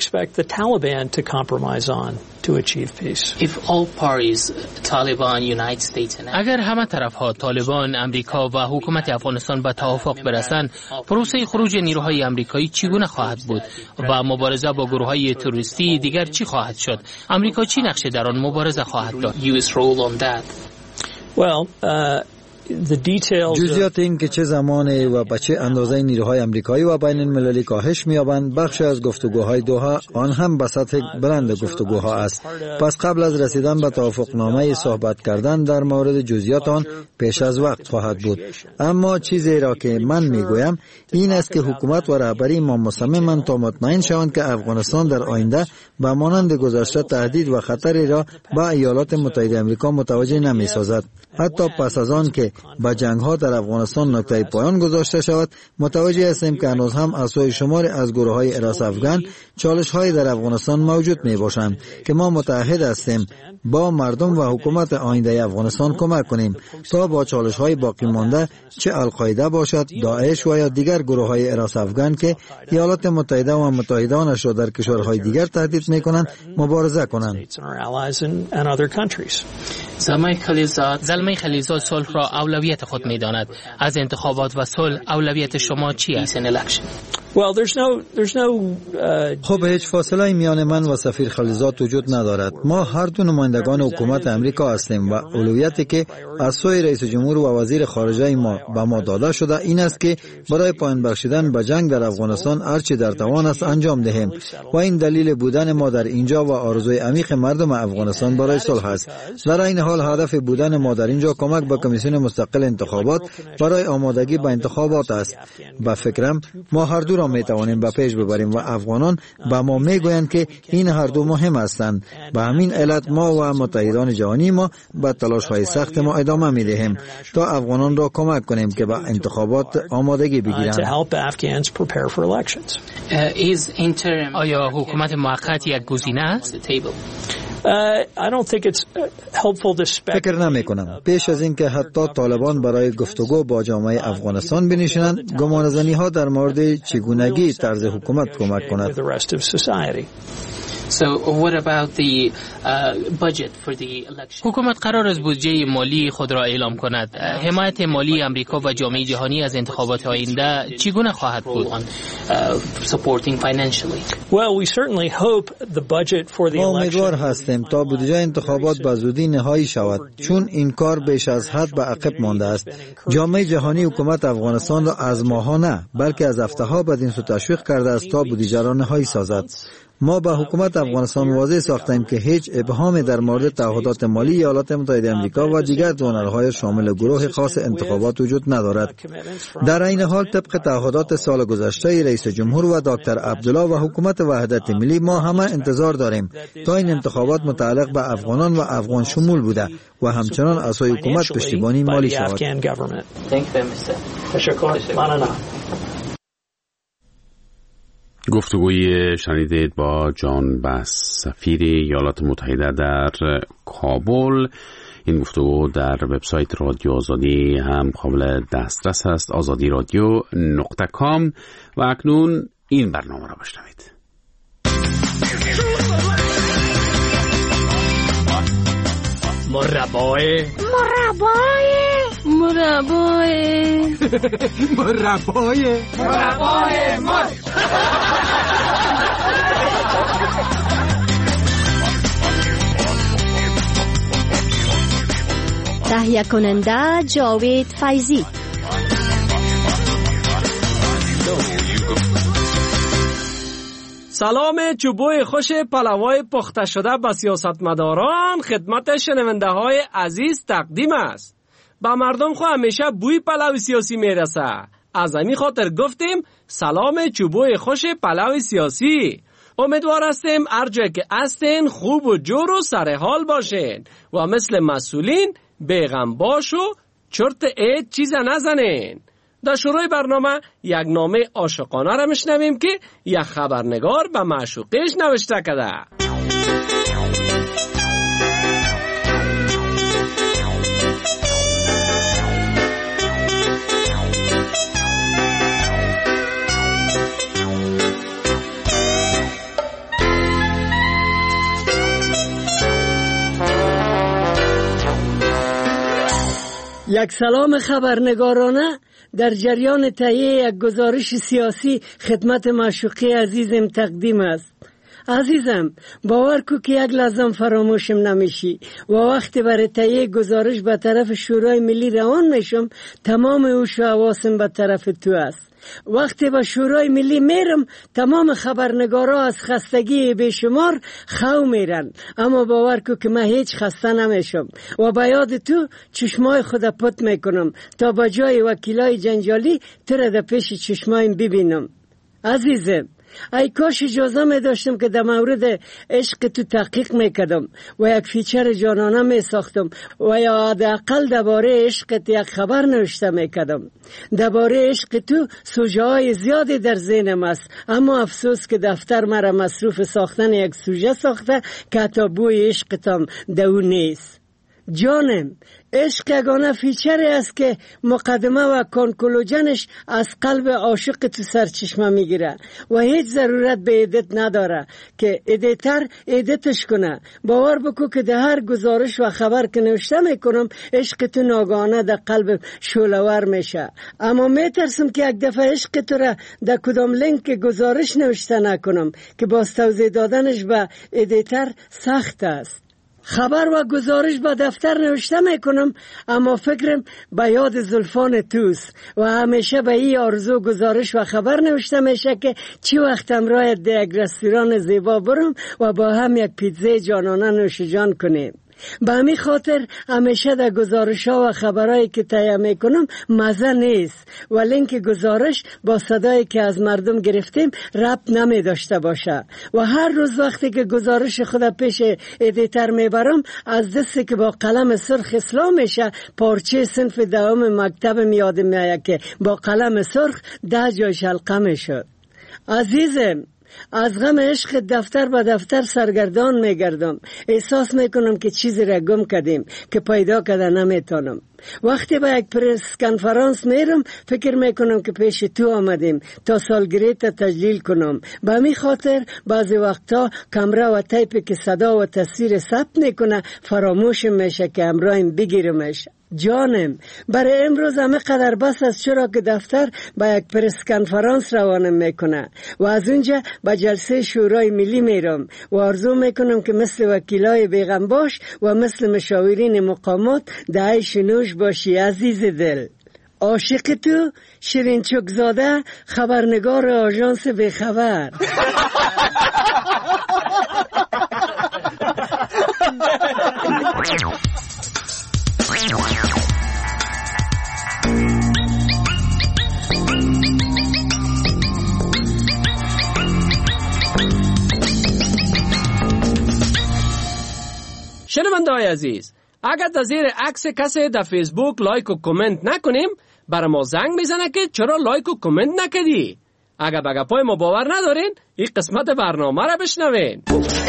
اگر همه طرف‌ها طالبان، امریکا و حکومت افغانستان به توافق برسند، پروسه خروج نیروهای آمریکایی چگونه خواهد بود و مبارزه با گروه‌های تروریستی دیگر چی خواهد شد؟ امریکا چی نقشه در آن مبارزه خواهد داشت؟ Well, uh... جزئیات این که چه زمانی و به چه اندازه نیروهای آمریکایی و بین المللی کاهش می‌یابند بخش از گفتگوهای دوحه آن هم به سطح بلند گفتگوها است. پس قبل از رسیدن به توافقنامه صحبت کردن در مورد جزئیات آن پیش از وقت خواهد بود. اما چیزی را که من میگویم این است که حکومت و رهبری ما مصممند تا مطمئن شوند که افغانستان در آینده به مانند گذشته تهدید و خطری را به ایالات متحده آمریکا متوجه نمی‌سازد. حتی پس از آن که با جنگ ها در افغانستان نقطه پایان گذاشته شود، متوجه هستیم که هنوز هم از سوی شماری از گروه های حراس افغان چالش های در افغانستان موجود می باشند که ما متحد هستیم با مردم و حکومت آینده افغانستان کمک کنیم تا با چالش های باقی مانده، چه القاعده باشد، داعش و یا دیگر گروه های حراس افغان که ایالات متحده و متحدانش را در کشورهای دیگر تهدید می کنند مبارزه کنند. زلمه خلیزاد صلح را اولویت خود می داند. از انتخابات و صلح اولویت شما چی است؟ Well, there's no, there's no, uh... خب هیچ فاصله میان من و سفیر خلیزاد وجود ندارد. ما هر دو نمایندگان حکومت امریکا هستیم و اولویتی که از سوی رئیس جمهور و وزیر خارجه ما به ما داده شده این است که برای پایان بخشیدن به جنگ در افغانستان هر چه در توان است انجام دهیم و این دلیل بودن ما در اینجا و آرزوی عمیق مردم افغانستان برای صلح است. در این حال هدف بودن ما در اینجا کمک به کمیسیون مستقل انتخابات برای آمادگی به انتخابات است. به فکرم ما هر دو می توانیم به پیش ببریم و افغانان به ما می گویند که این هر دو مهم هستند. به همین علت ما و متحدان جهانی ما به تلاش های سخت ما ادامه می دهیم تا افغانان را کمک کنیم که به انتخابات آمادگی بگیرند. آیا حکومت موقت یک گزینه است؟ فکر نمی کنم. پیش از اینکه حتی طالبان برای گفتگو با جامعه افغانستان بنشینند، گمانه‌زنی ها در مورد چگونگی طرز حکومت کمک کند. So what about the uh, budget for the election? حکومت قرار است بودجه مالی خود را اعلام کند. حمایت مالی امریکا و جامعه جهانی از انتخابات آینده چگونه خواهد بود؟ Uh, supporting financially. Well, we certainly hope the budget for the election. ما امیدوار هستیم تا بودجه انتخابات به زودی نهایی شود، چون این کار بیش از حد به عقب مانده است. جامعه جهانی حکومت افغانستان را از ماها نه، بلکه از هفته‌ها بدین سو تشویق کرده است تا بودجه را نهایی سازد. ما به حکومت افغانستان واضح ساختیم که هیچ ابهامی در مورد تعهدات مالی ایالات متحده آمریکا و دیگر دونرهای شامل گروه خاص انتخابات وجود ندارد. در این حال طبق تعهدات سال گذشته رئیس جمهور و دکتر عبدالله و حکومت وحدت ملی ما همه انتظار داریم تا این انتخابات متعلق به افغانان و افغان شمول بوده و همچنان از سوی حکومت پشتیبانی مالی شود. گفتگوی شنیدید با جان بس سفیر ایالات متحده در کابل. این گفتگو در وبسایت رادیو آزادی هم قابل دسترس است، آزادی رادیو نقطه کام. و اکنون این برنامه را بشنوید. مربای مربای مربای مربای مربای مار تهیه کننده جاوید فیضی. سلام چوبوی خوش پلوای پخته شده به سیاستمداران خدمت شنونده های عزیز تقدیم است. با مردم خو همیشه بوی پلو سیاسی میرسه. از همین خاطر گفتیم سلام چوبوی خوش پلو سیاسی. امیدوار هستیم هر جای که هستین خوب و جور و سر حال باشین و مثل مسئولین بیغم باش و چرت اید چیز نزنین. در شروع برنامه یک نامه عاشقانه را میشنویم که یک خبرنگار به معشوقش نوشته کرده. یک سلام خبرنگارانه در جریان تهیه یک گزارش سیاسی خدمت معشوقه عزیزم تقدیم است. عزیزم باور کو که یک لحظه فراموشم نمیشی و وقتی برای تهیه گزارش به طرف شورای ملی روان میشم تمام اوش و حواسم به طرف تو است. وقتی به شورای ملی میرم تمام خبرنگارا از خستگی بیشمار خو میرن، اما باور کو که من هیچ خسته نمیشم و با یاد تو چشمای خود پت میکنم تا با جای وکیلای جنجالی تو را در پیش چشمایم ببینم. عزیزم ای کاش اجازه می داشتم که در مورد عشق تو تحقیق می کردم و یک فیچر جانانه می ساختم و یا حداقل درباره عشقت یک خبر نوشته می کردم. درباره عشق تو سوژه های زیادی در ذهنم است، اما افسوس که دفتر مرا مصروف ساختن یک سوژه ساخته که حتی بوی عشقتم در او نیست. جانم، عشق یگانه فیچری است که مقدمه و کنکلوژنش از قلب عاشق تو سرچشمه میگیره و هیچ ضرورت به ادیت نداره که ادیتر ادیتش کنه. باور بکو که در هر گزارش و خبر که نوشته میکنم عشق تو ناگهانه در قلب شعله‌ور میشه، اما میترسم که یک دفعه عشق تو را در کدام لینک گزارش نوشته نکنم که باز توضیح دادنش به ادیتر سخت است. خبر و گزارش با دفتر نوشته میکنم، اما فکرم به یاد زلفان توست و همیشه به این آرزو گزارش و خبر نوشته میشه که چی وقت همراه در یک رستوران زیبا برم و با هم یک پیتزای جانانه نوش جان کنیم. به همین خاطر همیشه در گزارش ها و خبرهایی که تهیه میکنم مزه نیست و لینک گزارش با صدایی که از مردم گرفتیم ربط نمی داشته باشه و هر روز وقتی که گزارش خود پیش ادیتر میبرم از دستی که با قلم سرخ اصلاح میشه پارچه صنف دوم مکتب یادم میاد که با قلم سرخ ده جایش حلقه میشد. عزیزم، از غم عشق دفتر به دفتر سرگردان میگردم. احساس میکنم که چیزی را گم کردیم که پیدا کرده نمیتونم. وقتی به یک پرس کنفرانس میرم فکر میکنم که پیش تو آمدیم تا سالگرد تا تجلیل کنم. به همین خاطر بعضی وقتا کامرا و تیپی که صدا و تصویر ثبت میکنه فراموش میشه که همراهیم بگیرمش. جانم، برای امروز همه قدر بس است، چرا که دفتر با یک پرس کنفرانس روانم میکنه و از اونجا با جلسه شورای ملی میرم و آرزو میکنم که مثل وکیلای بیغم باش و مثل مشاورین مقامات دعای شنوش باشی. عزیز دل، عاشق تو، شیرین چوکزاده، خبرنگار آژانس بیخبر. شنونده‌های عزیز، اگر در زیر عکس کسی در فیسبوک لایک و کامنت نکنیم برای ما زنگ میزنه که چرا لایک و کامنت نکردی. اگر به گپای ما باور ندارین این قسمت برنامه را بشنوین.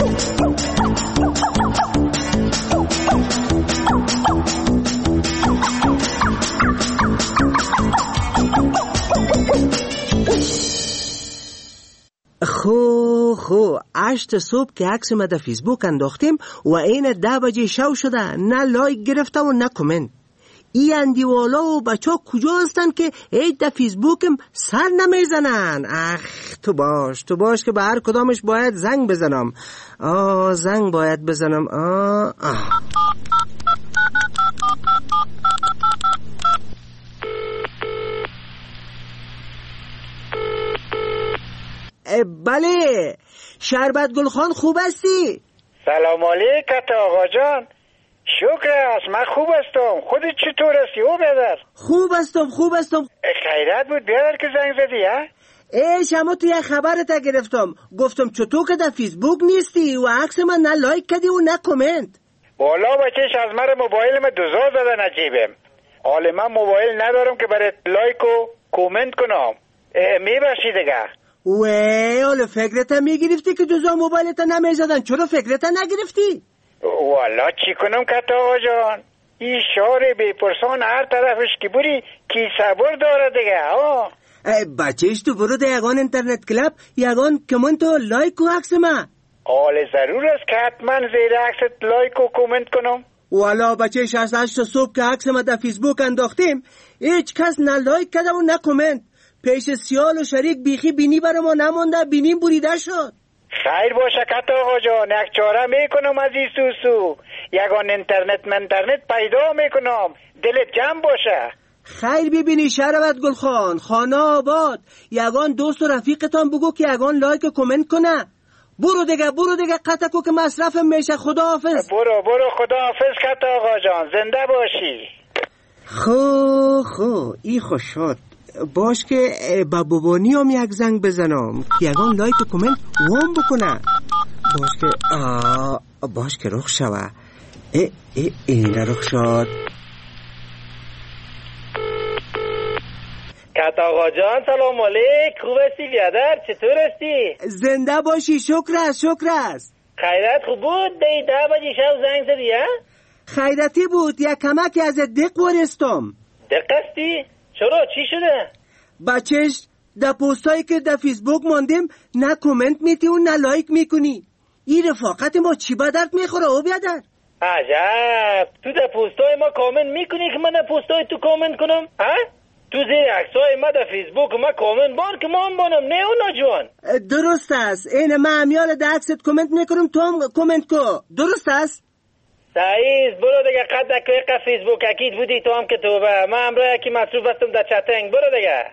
خو خو هشت صبح که عکس ما در فیسبوک انداختیم و این ده بجه شو شده نه لایک گرفته و نه کامنت. این اندیوالا و بچه ها کجا هستن که هیچ در فیسبوکم سر نمیزنن؟ اخ تو باش تو باش که به هر کدامش باید زنگ بزنم. آه زنگ باید بزنم. آه, آه. بله شربت گلخان، خوب هستی؟ سلام علیکت آقا جان. شکر است، من خوب هستم. خودت چطور هستی او بیادر؟ خوب هستم خوب هستم. خیرت بود بیادر که زنگ زدی ها؟ ای شما تو یه خبرت گرفتم، گفتم چطور که در فیسبوک نیستی و عکس من نه لایک کردی و نه کامنت. والا بچهش از من موبایل من دوزار زدن عجیبم. حالا من موبایل ندارم که برای لایک و کامنت کنم. میبخشی دیگه. وی حالا فکرت میگرفتی که دوزار موبایلت نمیزدن، چرا فکرت نگرفتی؟ والا چی کنم که آقا جان، این شهر بی پرسان هر طرفش که بری کی صبر داره دیگه. ها بچهش تو برو در یگان اینترنت کلاب یگان کامنت و لایک و عکس من. حال ضرور است که حتما زیر عکست لایک و کامنت کنم. والا بچهش از هشت صبح که عکس ما در فیسبوک انداختیم هیچ کس نه لایک کرده و نه کامنت. پیش سیال و شریک بیخی بینی برای ما نمونده، بینیم بریده شد. خیر باشه کت آقا جان، یک چاره میکنم از این سوسو. یگان اینترنت منترنت پیدا میکنم، دلت جمع باشه. خیر ببینی شربت گلخان، خانه آباد، یگان دوست و رفیقتان بگو که یگان لایک و کامنت کنه. برو دیگه برو دیگه قطعکو که مصرفم میشه. خدا حافظ. برو برو خدا حافظ کت آقا جان، زنده باشی. خو خو ای خوش شد. باش که با بابانی هم یک زنگ بزنم که یگان لایک و کامنت وام بکنه. باش که آه باش که رخ شوه. ای ای این رخ شد. کت آقا جان سلام علیک. خوب هستی بیادر؟ چطور هستی؟ زنده باشی. شکر است شکر است. خیرت خوب بود؟ دی ده بجی شب زنگ زدی ها؟ خیرتی بود. یک کمکی از دق ورستم. دق هستی؟ چرا؟ چی شده؟ بچهش در پوستایی که در فیسبوک ماندیم نه کومنت میتی و نه لایک میکنی. این رفاقت ما چی به درد میخوره او بیادر؟ عجب. تو در پوستای ما کامنت میکنی که من در پوستای تو کامنت کنم؟ ها؟ تو زیر عکسای ما در فیسبوک ما کامنت بان که ما هم بانم. نه اونا جوان. درست است. این من همیال در عکست کامنت میکنم تو هم کامنت کو. درست است؟ سعید برو دیگه. قد دقیقه فیسبوک اکید بودی تو هم که توبه. من امروز یکی مصروف هستم در چتنگ. برو دیگه.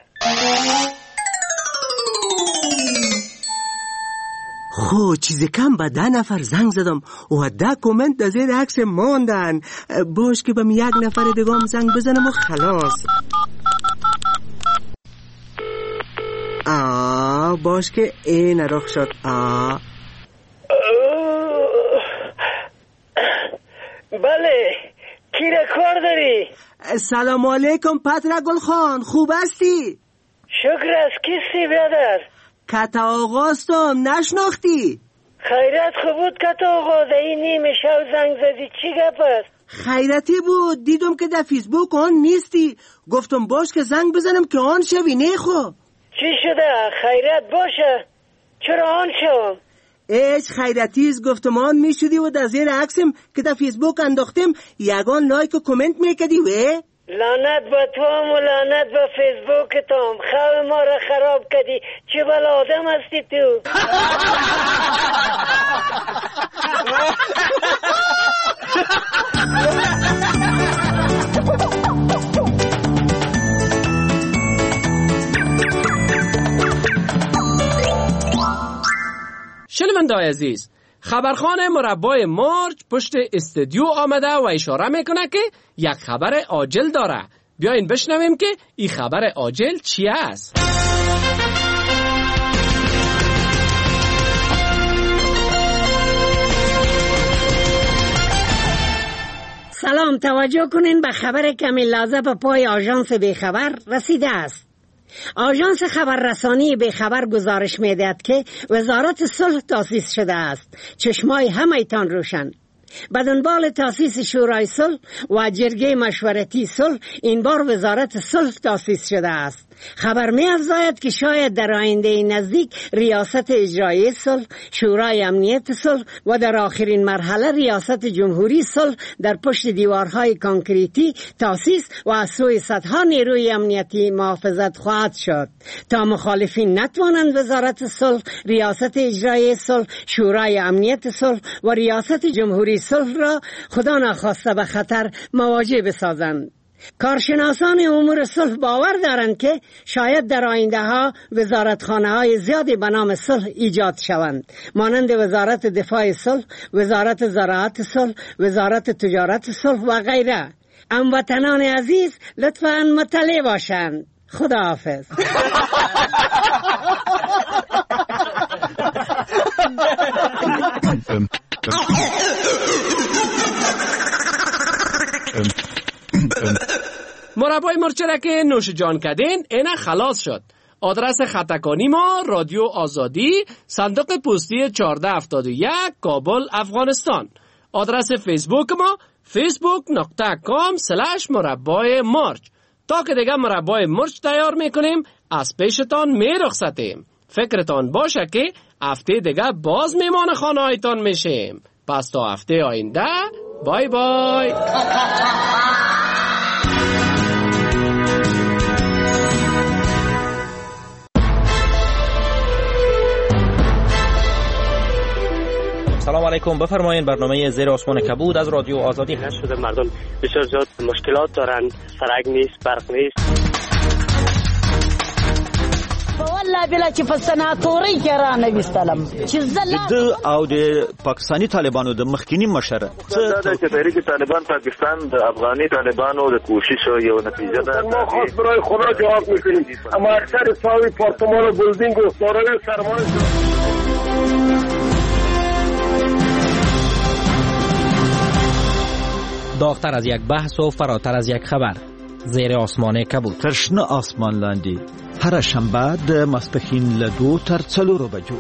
خو چیز کم به ده نفر زنگ زدم و ده کومنت در زیر عکس ماندن. باش که بهم یک نفر دیگه هم زنگ بزنم و خلاص. آه باش که این رخ شد. آه بله کی را کار داری؟ سلام علیکم پتر گل خان. خوب هستی؟ شکر است. کیستی برادر؟ کت آقاستم. نشناختی؟ خیرت خوب بود کت آقا. در این نیمه شب زنگ زدی. چی گپ است؟ خیرتی بود. دیدم که در فیسبوک آن نیستی. گفتم باش که زنگ بزنم که آن شوی. نه خو چی شده؟ خیرت باشه. چرا آن شوم؟ ایش خیرتیز گفتم آن میشدی و در زیر عکسم که در فیسبوک انداختیم یگان لایک و کامنت میکدی و لعنت با تو هم و لعنت با فیسبوک تو هم. خواب ما را خراب کردی. چه بلا آدم هستی تو؟ شنونده‌های عزیز، خبرخانه مربای مارچ پشت استودیو آمده و اشاره میکنه که یک خبر عاجل داره. بیاین بشنویم که این خبر عاجل چی است. سلام. توجه کنین به خبر کمی لازم به پای آژانس بیخبر رسیده است. آژانس خبررسانی بیخبر گزارش میدهد که وزارت صلح تأسیس شده است. چشمای همه‌تان روشن. به دنبال تأسیس شورای صلح و جرگه مشورتی صلح این بار وزارت صلح تأسیس شده است. خبر می افزاید که شاید در آینده نزدیک ریاست اجرایی صلح، شورای امنیت صلح و در آخرین مرحله ریاست جمهوری صلح در پشت دیوارهای کانکریتی تأسیس و از سوی صدها نیروی امنیتی محافظت خواهد شد تا مخالفین نتوانند وزارت صلح، ریاست اجرایی صلح، شورای امنیت صلح و ریاست جمهوری صلح را خدا نخواسته به خطر مواجه بسازند. کارشناسان امور صلح باور دارند که شاید در آینده ها وزارتخانه های زیادی به نام صلح ایجاد شوند، مانند وزارت دفاع صلح، وزارت زراعت صلح، وزارت تجارت صلح و غیره. هموطنان عزیز لطفاً مطلع باشند. خدا حافظ. مربای مرچره که نوش جان کردین اینا خلاص شد. آدرس خطکانی ما رادیو آزادی، صندوق پستی چهارده هفتاد و یک، کابل، افغانستان. آدرس فیسبوک ما فیسبوک نقطه کام سلش مربای مرچ. تا که دیگه مربای مرچ تیار میکنیم از پیشتان میرخصتیم. فکرتان باشه که هفته دیگه باز میمان خانه هایتان میشیم. پس تا هفته آینده بای بای. سلام علیکم. بفرمایید. برنامه زیر آسمان کبود از رادیو آزادی هست. شده مردم بسیار زیاد مشکلات دارن. سرک نیست، برق نیست. والا بلا بلا چې په سناتوري کې را نویستلم چې د او د پاکستاني طالبانو د مخکینی مشر څه د تحریک طالبان پاکستان د افغاني طالبانو د کوشش یو نتیجه ده. ما خاص برای خدا جواب میکنیم اما اکثر ساوی پارتمان و بلدینگ و سارای سرمایه داغتر از یک بحث و فراتر از یک خبر زیر آسمان کبود ترشنه آسمان لاندی هر شنبه د ماسپښین له دو تر څلورو بجو.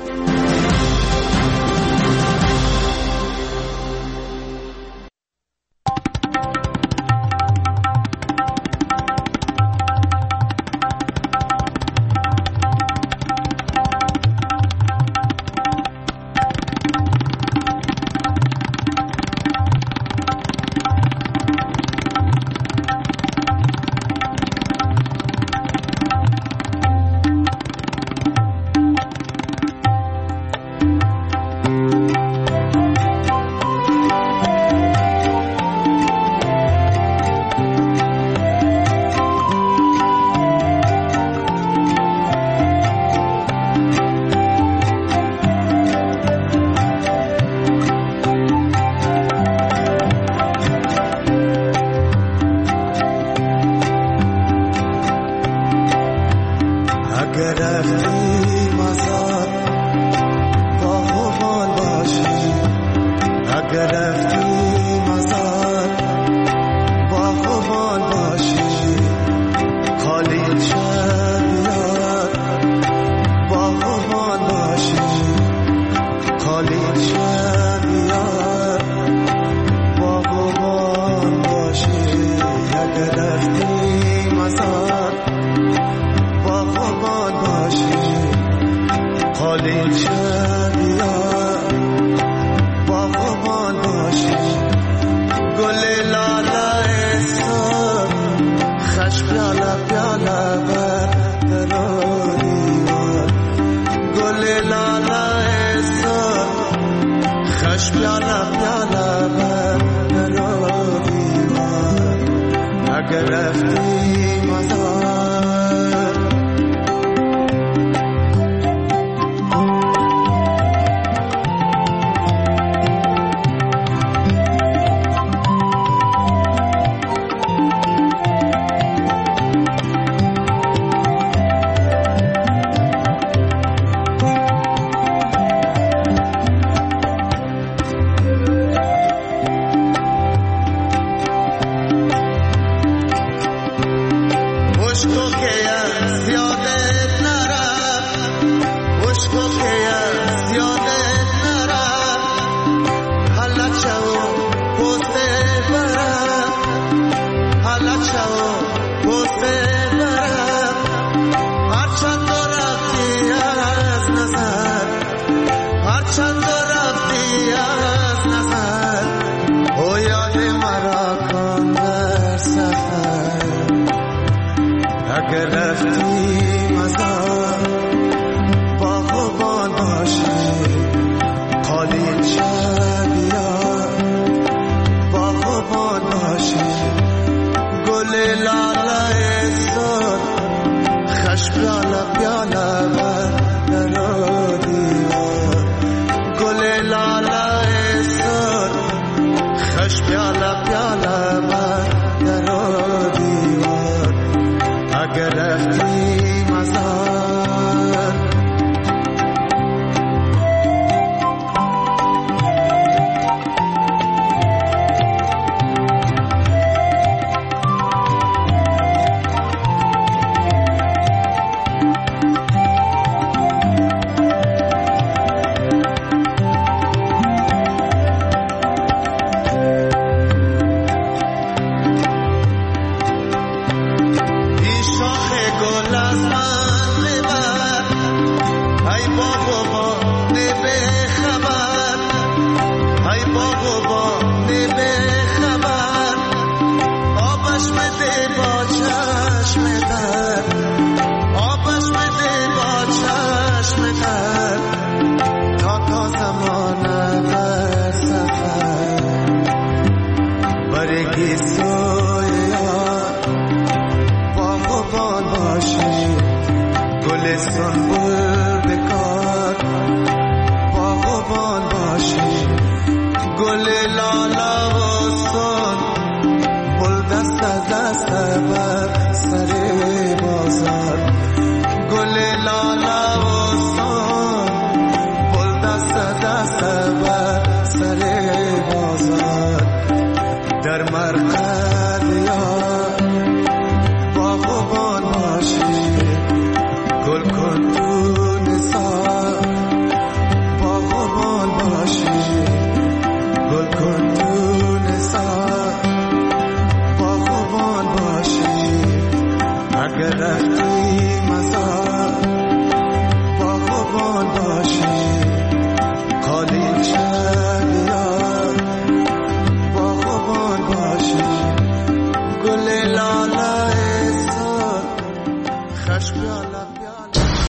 گل سنبل